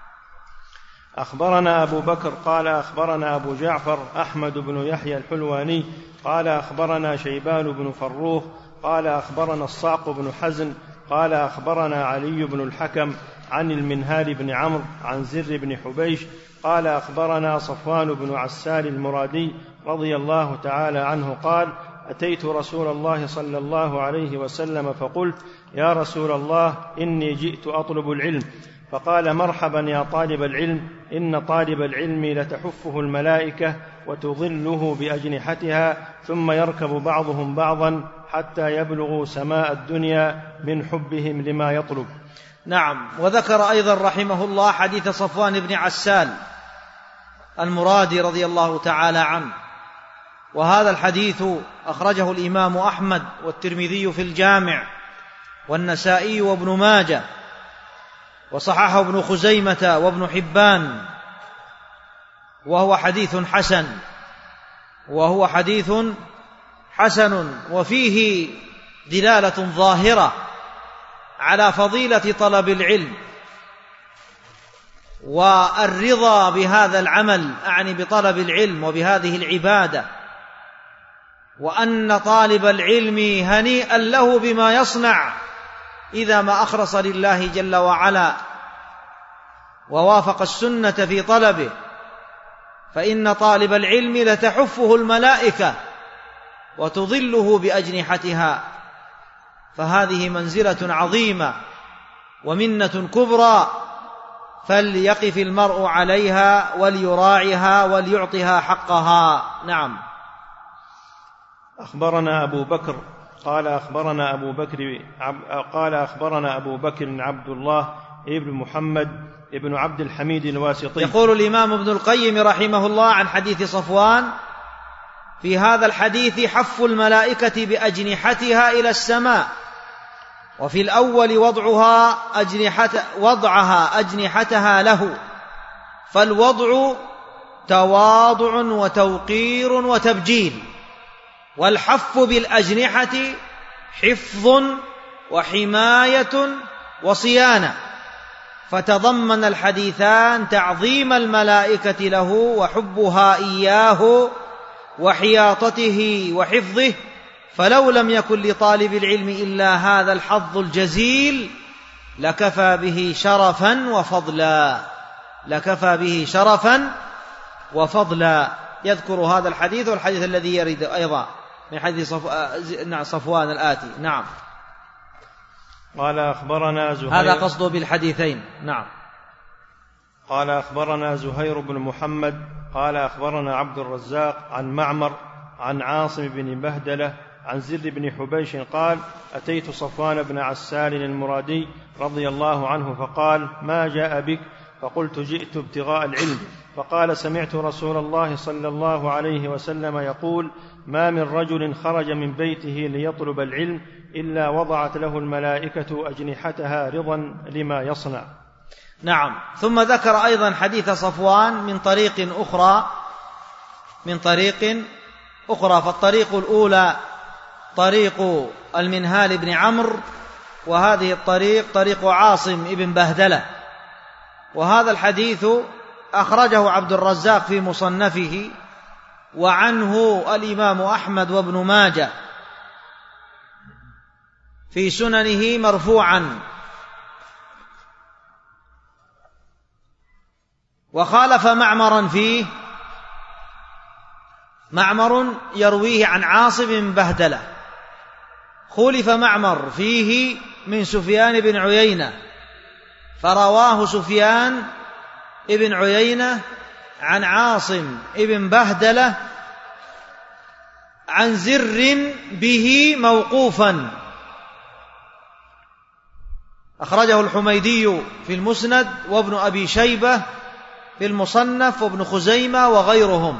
B: أخبرنا أبو بكر قال أخبرنا أبو جعفر أحمد بن يحيى الحلواني قال أخبرنا شيبان بن فروخ قال أخبرنا الصعق بن حزن قال أخبرنا علي بن الحكم عن المنهال بن عمرو عن زر بن حبيش قال أخبرنا صفوان بن عسال المرادي رضي الله تعالى عنه قال أتيت رسول الله صلى الله عليه وسلم فقلت يا رسول الله إني جئت أطلب العلم، فقال مرحبا يا طالب العلم، إن طالب العلم لتحفه الملائكة وتظله بأجنحتها ثم يركب بعضهم بعضا حتى يبلغوا سماء الدنيا من حبهم لما يطلب.
A: نعم. وذكر أيضا رحمه الله حديث صفوان بن عسال المرادي رضي الله تعالى عنه، وهذا الحديث أخرجه الإمام أحمد والترمذي في الجامع والنسائي وابن ماجه، وصححه ابن خزيمة وابن حبان، وهو حديث حسن وفيه دلالة ظاهرة على فضيلة طلب العلم والرضا بهذا العمل، أعني بطلب العلم وبهذه العبادة، وأن طالب العلم هنيئا له بما يصنع إذا ما أخلص لله جل وعلا ووافق السنة في طلبه، فإن طالب العلم لتحفه الملائكة وتظله بأجنحتها، فهذه منزلة عظيمة ومنة كبرى، فليقف المرء عليها وليراعها وليعطها حقها. نعم.
B: أخبرنا أبو بكر قال أخبرنا أبو بكر عبد الله ابن محمد ابن عبد الحميد الواسطي.
A: يقول الإمام ابن القيم رحمه الله عن حديث صفوان: في هذا الحديث حف الملائكة بأجنحتها إلى السماء، وفي الأول وضعها أجنحتها له، فالوضع تواضع وتوقير وتبجيل، والحف بالأجنحة حفظ وحماية وصيانة، فتضمن الحديثان تعظيم الملائكة له وحبها إياه وحياطته وحفظه، فلو لم يكن لطالب العلم إلا هذا الحظ الجزيل لكفى به شرفا وفضلا. يذكر هذا الحديث والحديث الذي يرد أيضا من حديث صفوان الآتي. نعم.
B: قال أخبرنا زهير،
A: هذا قصده بالحديثين. نعم.
B: قال أخبرنا زهير بن محمد قال أخبرنا عبد الرزاق عن معمر عن عاصم بن بهدلة عن زر بن حبيش قال: أتيت صفوان بن عسال المرادي رضي الله عنه فقال: ما جاء بك؟ فقلت: جئت ابتغاء العلم. فقال: سمعت رسول الله صلى الله عليه وسلم يقول: ما من رجل خرج من بيته ليطلب العلم إلا وضعت له الملائكة أجنحتها رضا لما يصنع.
A: نعم. ثم ذكر أيضا حديث صفوان من طريق أخرى. فالطريق الأولى طريق المنهال بن عمرو، وهذه الطريق طريق عاصم بن بهدلة. وهذا الحديث أخرجه عبد الرزاق في مصنفه، وعنه الإمام أحمد وابن ماجه في سننه مرفوعا. وخالف معمرا فيه، معمر يرويه عن عاصم بن بهدلة، خولف معمر فيه من سفيان بن عيينة، فرواه سفيان بن عيينة عن عاصم بن بهدلة عن زر به موقوفا، أخرجه الحميدي في المسند وابن أبي شيبة في المصنف وابن خزيمة وغيرهم.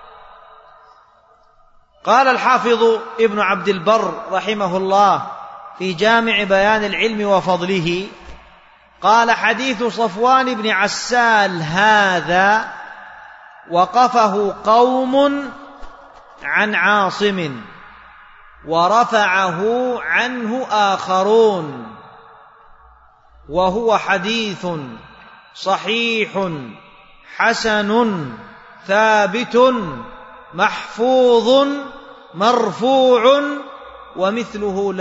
A: قال الحافظ ابن عبد البر رحمه الله في جامع بيان العلم وفضله: قال: حديث صفوان بن عسال هذا وقفه قوم عن عاصم ورفعه عنه آخرون، وهو حديث صحيح حسن ثابت محفوظ مرفوع، ومثله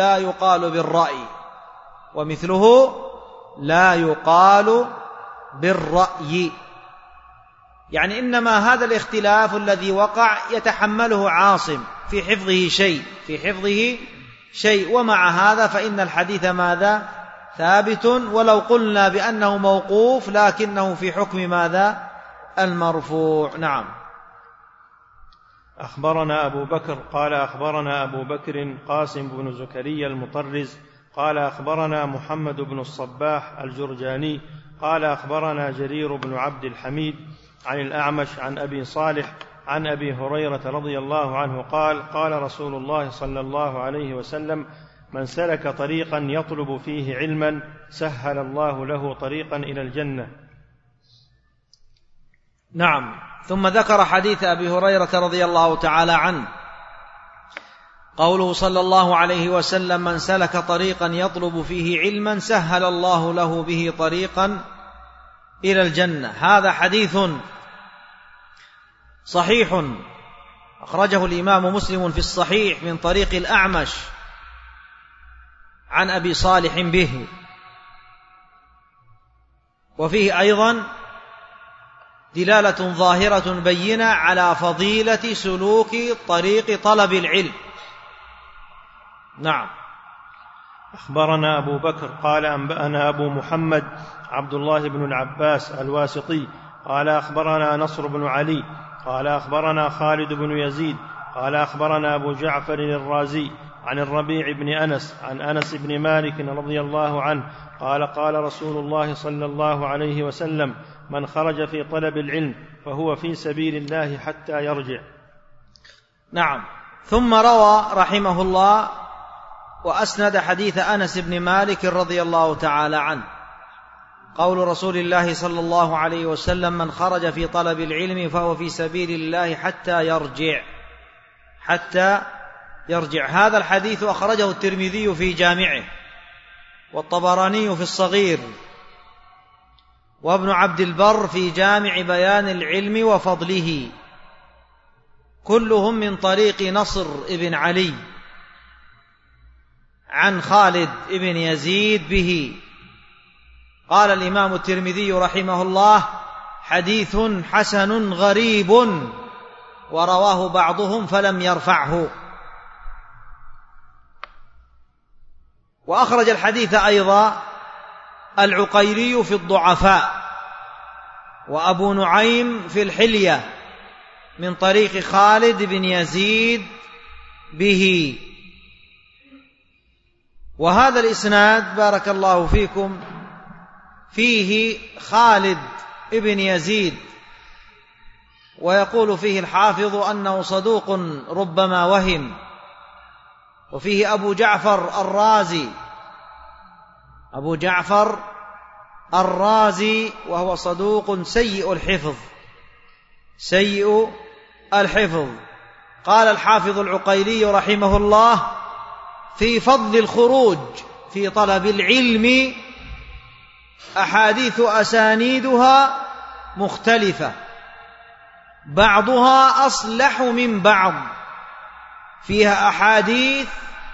A: لا يقال بالرأي. يعني إنما هذا الاختلاف الذي وقع يتحمله عاصم في حفظه شيء، ومع هذا فإن الحديث ماذا؟ ثابت، ولو قلنا بأنه موقوف لكنه في حكم ماذا؟ المرفوع. نعم.
B: أخبرنا أبو بكر قال أخبرنا أبو بكر قاسم بن زكريا المطرز قال أخبرنا محمد بن الصباح الجرجاني قال أخبرنا جرير بن عبد الحميد عن الأعمش عن أبي صالح عن أبي هريرة رضي الله عنه قال: قال رسول الله صلى الله عليه وسلم: من سلك طريقا يطلب فيه علما سهل الله له طريقا إلى الجنة.
A: نعم. ثم ذكر حديث أبي هريرة رضي الله تعالى عنه، قوله صلى الله عليه وسلم: من سلك طريقا يطلب فيه علما سهل الله له به طريقا إلى الجنة. هذا حديث صحيح أخرجه الإمام مسلم في الصحيح من طريق الأعمش عن أبي صالح به، وفيه أيضا دلالة ظاهرة بينة على فضيلة سلوك طريق طلب العلم. نعم.
B: أخبرنا أبو بكر قال أنبأنا أبو محمد عبد الله بن العباس الواسطي قال أخبرنا نصر بن علي قال أخبرنا خالد بن يزيد قال أخبرنا أبو جعفر الرازي عن الربيع بن أنس عن أنس بن مالك رضي الله عنه قال قال رسول الله صلى الله عليه وسلم: من خرج في طلب العلم فهو في سبيل الله حتى يرجع.
A: نعم. ثم روى رحمه الله وأسند حديث أنس بن مالك رضي الله تعالى عنه قول رسول الله صلى الله عليه وسلم: من خرج في طلب العلم فهو في سبيل الله حتى يرجع. هذا الحديث أخرجه الترمذي في جامعه، والطبراني في الصغير، وابن عبد البر في جامع بيان العلم وفضله، كلهم من طريق نصر بن علي عن خالد بن يزيد به. قال الإمام الترمذي رحمه الله: حديث حسن غريب، ورواه بعضهم فلم يرفعه. وأخرج الحديث أيضا العقيلي في الضعفاء، وأبو نعيم في الحلية من طريق خالد بن يزيد به. وهذا الإسناد بارك الله فيكم فيه خالد بن يزيد، ويقول فيه الحافظ أنه صدوق ربما وهم. وفيه أبو جعفر الرازي وهو صدوق سيء الحفظ. قال الحافظ العقيلي رحمه الله في فضل الخروج في طلب العلم: أحاديث أسانيدها مختلفة، بعضها أصلح من بعض، فيها أحاديث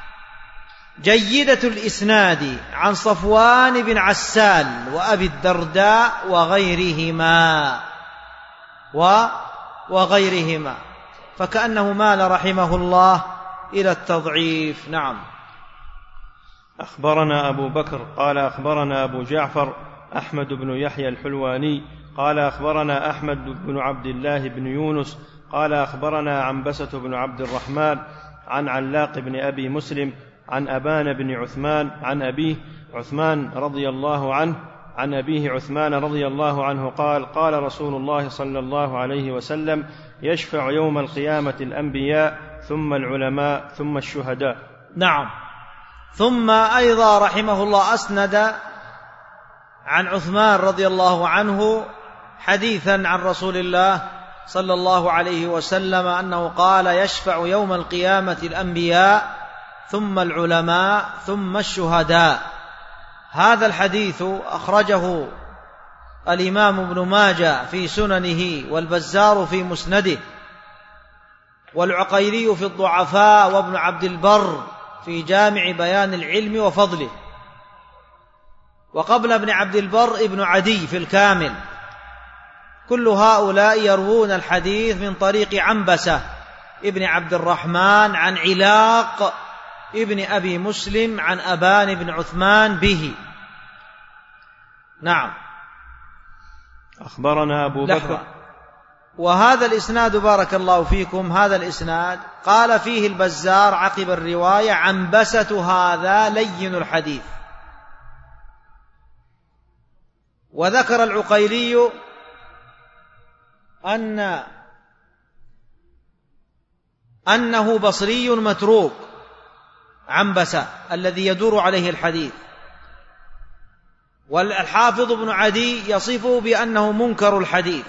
A: جيدة الإسناد عن صفوان بن عسال وأبي الدرداء وغيرهما، فكأنه مال رحمه الله إلى التضعيف. نعم.
B: أخبرنا أبو بكر قال أخبرنا أبو جعفر أحمد بن يحيى الحلواني قال أخبرنا أحمد بن عبد الله بن يونس قال أخبرنا عنبسة بن عبد الرحمن عن علاق بن أبي مسلم عن أبان بن عثمان عن أبيه عثمان رضي الله عنه عن أبيه عثمان رضي الله عنه قال: قال رسول الله صلى الله عليه وسلم: يشفع يوم القيامة الأنبياء ثم العلماء ثم الشهداء.
A: نعم. ثم أيضا رحمه الله أسند عن عثمان رضي الله عنه حديثا عن رسول الله صلى الله عليه وسلم أنه قال: يشفع يوم القيامة الأنبياء ثم العلماء ثم الشهداء. هذا الحديث أخرجه الإمام ابن ماجه في سننه، والبزار في مسنده، والعقيلي في الضعفاء، وابن عبد البر في جامع بيان العلم وفضله. وقبل ابن عبد البر ابن عدي في الكامل. كل هؤلاء يروون الحديث من طريق عنبسة ابن عبد الرحمن عن علاق ابن أبي مسلم عن أبان بن عثمان به. نعم.
B: أخبرنا أبو بكر.
A: وهذا الإسناد بارك الله فيكم، هذا الإسناد قال فيه البزار عقب الرواية: عنبسة هذا لين الحديث. وذكر العقيلي أنه بصري متروك، عنبسة الذي يدور عليه الحديث. والحافظ ابن عدي يصفه بأنه منكر الحديث.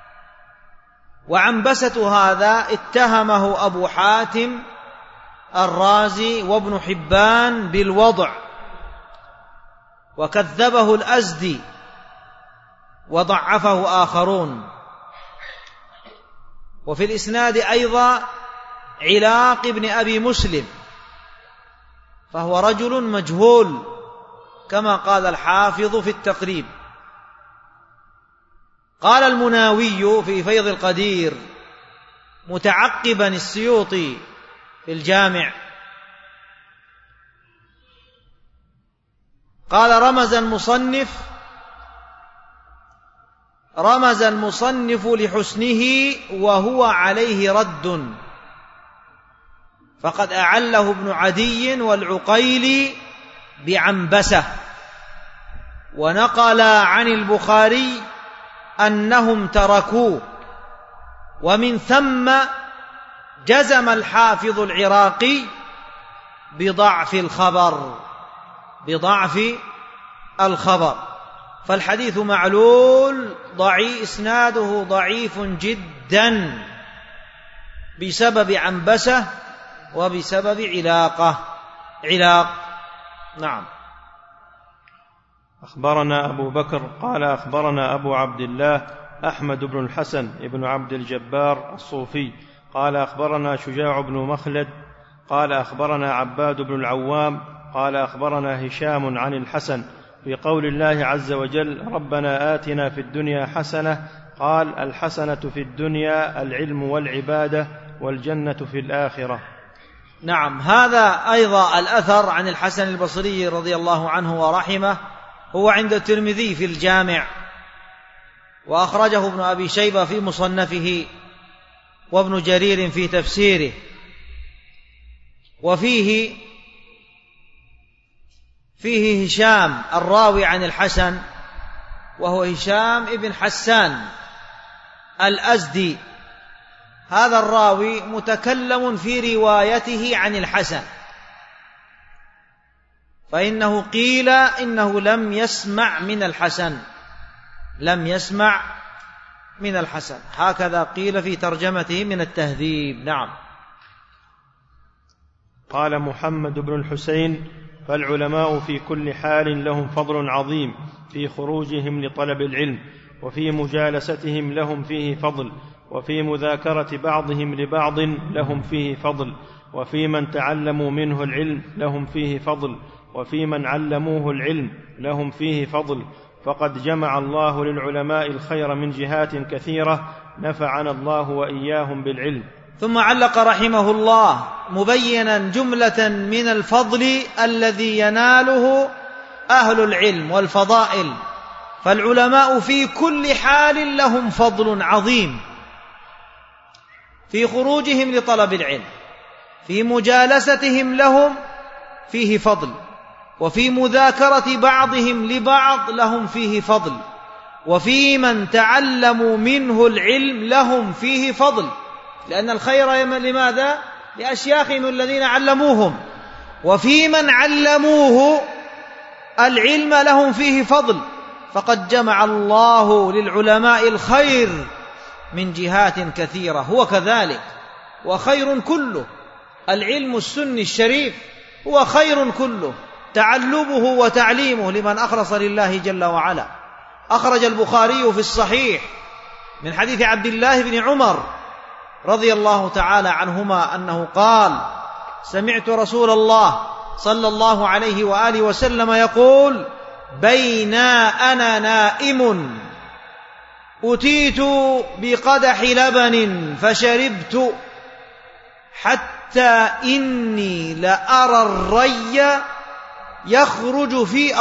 A: وعنبسة هذا اتهمه أبو حاتم الرازي وابن حبان بالوضع، وكذبه الأزدي، وضعفه آخرون. وفي الإسناد أيضا علاق بن أبي مسلم، فهو رجل مجهول كما قال الحافظ في التقريب. قال المناوي في فيض القدير متعقبا السيوطي في الجامع، قال: رمز المصنف رمز المصنف لحسنه وهو عليه رد، فقد أعله ابن عدي والعقيلي بعنبسة، ونقل عن البخاري أنهم تركوه، ومن ثم جزم الحافظ العراقي بضعف الخبر، فالحديث معلول إسناده ضعيف جدا بسبب عنبسة وبسبب علاق. نعم.
B: أخبرنا أبو بكر قال أخبرنا أبو عبد الله أحمد بن الحسن بن عبد الجبار الصوفي قال أخبرنا شجاع بن مخلد قال أخبرنا عباد بن العوام قال أخبرنا هشام عن الحسن في قول الله عز وجل ربنا آتنا في الدنيا حسنة، قال الحسنة في الدنيا العلم والعبادة، والجنة في الآخرة.
A: نعم، هذا أيضا الأثر عن الحسن البصري رضي الله عنه ورحمه هو عند الترمذي في الجامع، وأخرجه ابن أبي شيبة في مصنفه، وابن جرير في تفسيره، وفيه هشام الراوي عن الحسن، وهو هشام ابن حسان الأزدي. هذا الراوي متكلم في روايته عن الحسن، فإنه قيل إنه لم يسمع من الحسن، هكذا قيل في ترجمته من التهذيب. نعم.
B: قال محمد بن الحسين فالعلماء في كل حال لهم فضل عظيم في خروجهم لطلب العلم، وفي مجالستهم لهم فيه فضل، وفي مذاكرة بعضهم لبعض لهم فيه فضل، وفي من تعلموا منه العلم لهم فيه فضل، وفي من علموه العلم لهم فيه فضل، فقد جمع الله للعلماء الخير من جهات كثيرة، نفعنا الله وإياهم بالعلم.
A: ثم علق رحمه الله مبينا جملة من الفضل الذي يناله أهل العلم والفضائل، فالعلماء في كل حال لهم فضل عظيم في خروجهم لطلب العلم، في مجالستهم لهم فيه فضل، وفي مذاكرة بعضهم لبعض لهم فيه فضل، وفي من تعلموا منه العلم لهم فيه فضل، لأن الخير لماذا؟ لأشياخهم الذين علموهم، وفي من علموه العلم لهم فيه فضل، فقد جمع الله للعلماء الخير من جهات كثيرة. هو كذلك، وخير كله، العلم السني الشريف هو خير كله، تعلمه وتعليمه لمن أخلص لله جل وعلا. أخرج البخاري في الصحيح من حديث عبد الله بن عمر رضي الله تعالى عنهما أنه قال: سمعت رسول الله صلى الله عليه وآله وسلم يقول: بينا أنا نائم أتيت بقدح لبن فشربت حتى إني لأرى الري يخرج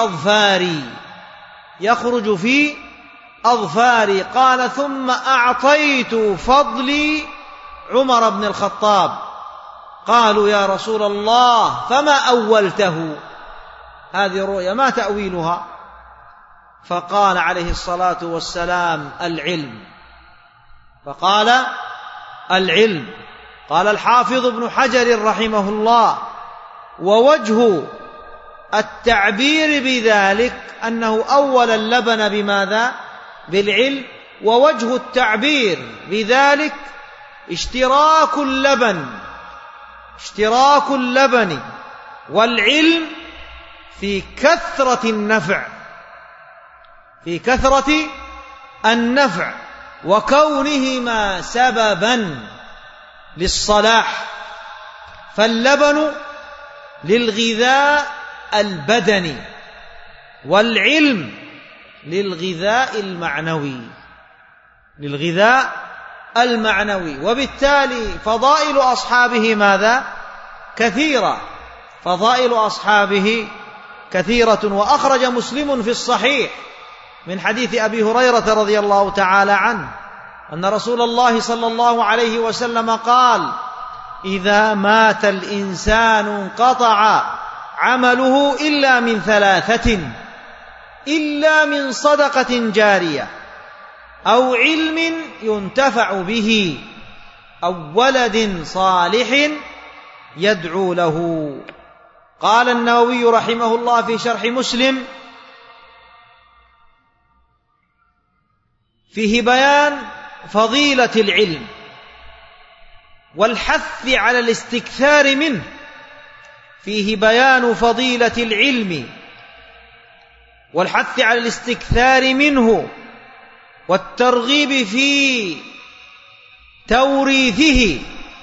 A: في أظفاري. قال: ثم أعطيت فضلي عمر بن الخطاب. قالوا: يا رسول الله فما أولته؟ هذه الرؤيا ما تأويلها؟ فقال عليه الصلاة والسلام: العلم. فقال: العلم. قال الحافظ ابن حجر رحمه الله: ووجه التعبير بذلك أنه أول اللبن بماذا؟ بالعلم. ووجه التعبير بذلك اشتراك اللبن والعلم في كثرة النفع وكونهما سببا للصلاح. فاللبن للغذاء البدني، والعلم للغذاء المعنوي. وبالتالي فضائل أصحابه ماذا؟ كثيرة. فضائل أصحابه كثيرة. وأخرج مسلم في الصحيح من حديث أبي هريرة رضي الله تعالى عنه أن رسول الله صلى الله عليه وسلم قال: إذا مات الإنسان انقطع عمله إلا من ثلاثة: إلا من صدقة جارية، أو علم ينتفع به، أو ولد صالح يدعو له. قال النووي رحمه الله في شرح مسلم: فيه بيان فضيلة العلم والحث على الاستكثار منه. فيه بيان فضيلة العلم والحث على الاستكثار منه والترغيب في توريثه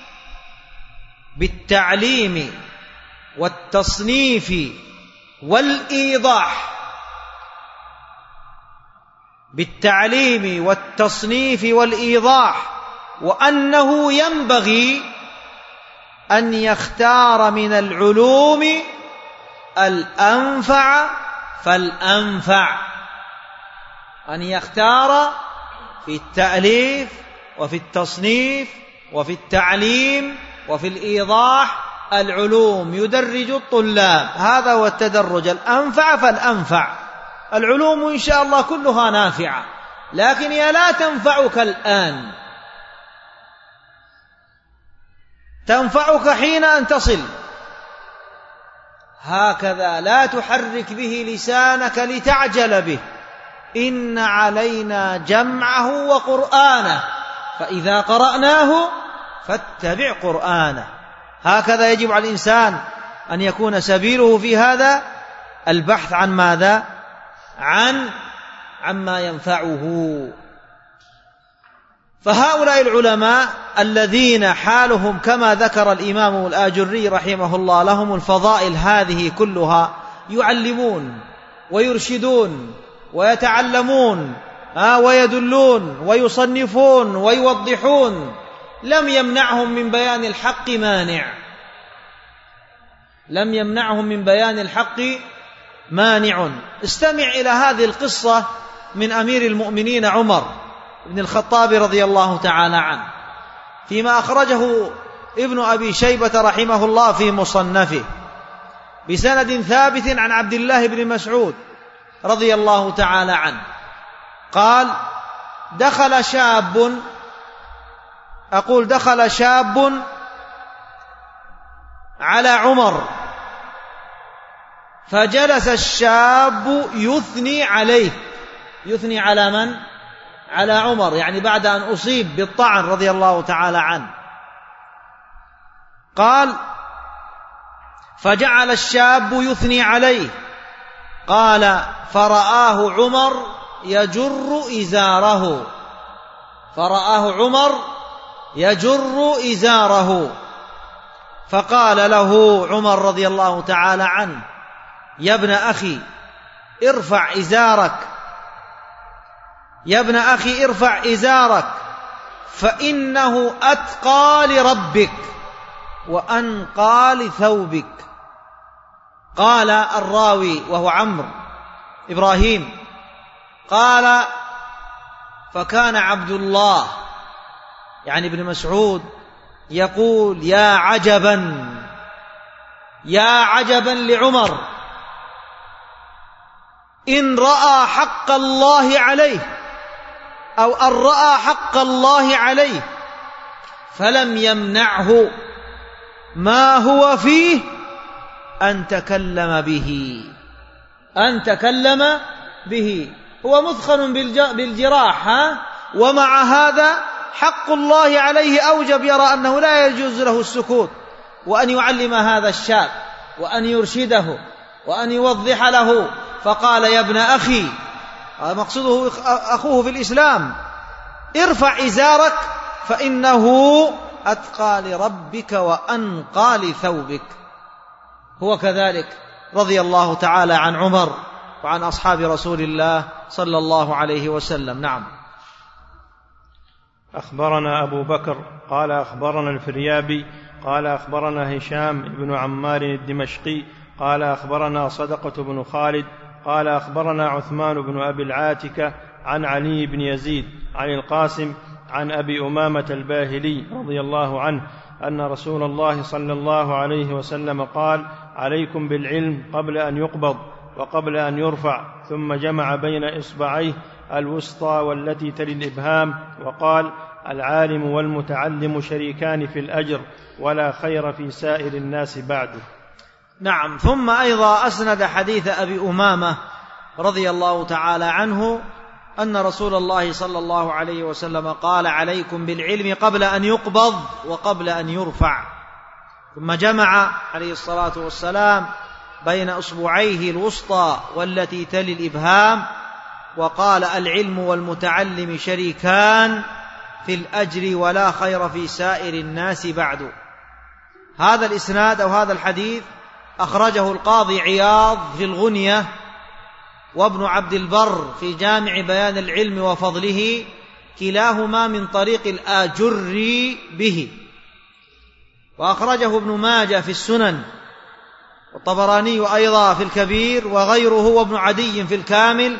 A: بالتعليم والتصنيف والإيضاح. بالتعليم والتصنيف والإيضاح، وأنه ينبغي أن يختار من العلوم الأنفع فالأنفع، أن يختار في التأليف وفي التصنيف وفي التعليم وفي الإيضاح العلوم، يدرج الطلاب. هذا هو التدرج، الأنفع فالأنفع. العلوم إن شاء الله كلها نافعة، لكن هي لا تنفعك الآن، تنفعك حين أن تصل. هكذا لا تحرك به لسانك لتعجل به، إن علينا جمعه وقرآنه، فإذا قرأناه فاتبع قرآنه. هكذا يجب على الإنسان أن يكون سبيله في هذا البحث عن ماذا؟ عما ينفعه. فهؤلاء العلماء الذين حالهم كما ذكر الإمام الآجري رحمه الله لهم الفضائل هذه كلها، يعلمون ويرشدون ويتعلمون ويدلون ويصنفون ويوضحون، لم يمنعهم من بيان الحق مانع، لم يمنعهم من بيان الحق مانع. استمع إلى هذه القصة من أمير المؤمنين عمر بن الخطاب رضي الله تعالى عنه، فيما أخرجه ابن أبي شيبة رحمه الله في مصنفه بسند ثابت عن عبد الله بن مسعود رضي الله تعالى عنه قال: دخل شاب على عمر، فجلس الشاب يثني عليه. يثني على من؟ على عمر، يعني بعد أن أصيب بالطعن رضي الله تعالى عنه. قال: فجعل الشاب يثني عليه. قال: فرآه عمر يجر إزاره، فرآه عمر يجر إزاره، فقال له عمر رضي الله تعالى عنه: يا ابن أخي ارفع إزارك، يا ابن أخي ارفع إزارك، فإنه أتقى لربك وأنقى لثوبك. قال الراوي وهو عمرو إبراهيم قال: فكان عبد الله يعني ابن مسعود يقول: يا عجبا، يا عجبا لعمر، إن رأى حق الله عليه، أو أن رأى حق الله عليه فلم يمنعه ما هو فيه أن تكلم به، أن تكلم به. هو مثخن بالجراح، ومع هذا حق الله عليه أوجب، يرى أنه لا يجوز له السكوت، وأن يعلم هذا الشاب وأن يرشده وأن يوضح له. فقال: يا ابن أخي، مقصوده أخوه في الإسلام، ارفع إزارك فإنه أتقى لربك وأنقى لثوبك. هو كذلك رضي الله تعالى عن عمر وعن أصحاب رسول الله صلى الله عليه وسلم. نعم.
B: أخبرنا أبو بكر قال أخبرنا الفريابي قال أخبرنا هشام بن عمار الدمشقي قال أخبرنا صدقة بن خالد قال أخبرنا عثمان بن أبي العاتكة عن علي بن يزيد عن القاسم عن أبي أمامة الباهلي رضي الله عنه أن رسول الله صلى الله عليه وسلم قال: عليكم بالعلم قبل أن يقبض وقبل أن يرفع، ثم جمع بين إصبعيه الوسطى والتي تلي الإبهام وقال: العالم والمتعلم شريكان في الأجر ولا خير في سائر الناس بعده.
A: نعم. ثم أيضا أسند حديث أبي أمامة رضي الله تعالى عنه أن رسول الله صلى الله عليه وسلم قال: عليكم بالعلم قبل أن يقبض وقبل أن يرفع، ثم جمع عليه الصلاة والسلام بين أصبعيه الوسطى والتي تلي الإبهام وقال: العلم والمتعلم شريكان في الأجر ولا خير في سائر الناس بعد. هذا الإسناد أو هذا الحديث أخرجه القاضي عياض في الغنية، وابن عبد البر في جامع بيان العلم وفضله، كلاهما من طريق الآجري به، وأخرجه ابن ماجه في السنن، والطبراني أيضا في الكبير وغيره، وابن عدي في الكامل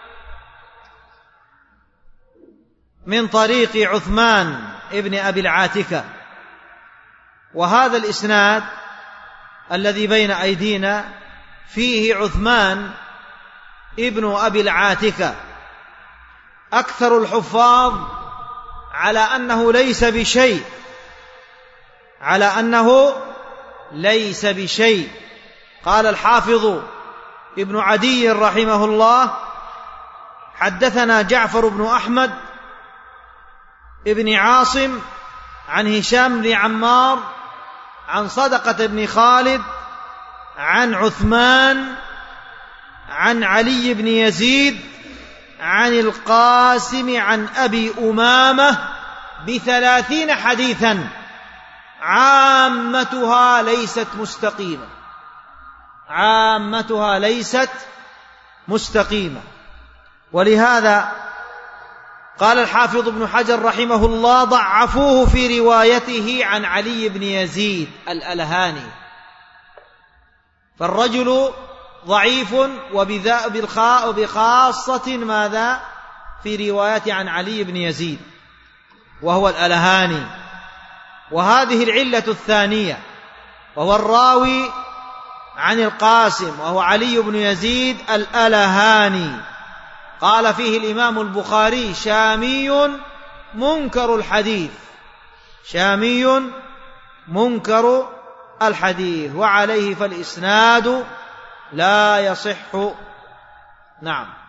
A: من طريق عثمان ابن أبي العاتكة. وهذا الإسناد الذي بين أيدينا فيه عثمان ابن أبي العاتكة. أكثر الحفاظ على أنه ليس بشيء. قال الحافظ ابن عدي رحمه الله: حدثنا جعفر بن أحمد ابن عاصم عن هشام بن عمار عن صدقة بن خالد عن عثمان عن علي بن يزيد عن القاسم عن أبي أمامة ب30 حديثا عامتها ليست مستقيمة. ولهذا قال الحافظ ابن حجر رحمه الله: ضعفوه في روايته عن علي بن يزيد الألهاني، فالرجل ضعيف وبخاصة ماذا؟ في روايته عن علي بن يزيد وهو الألهاني. وهذه العلة الثانية، وهو الراوي عن القاسم وهو علي بن يزيد الألهاني. قال فيه الإمام البخاري: شامي منكر الحديث، وعليه فالإسناد لا يصح. نعم.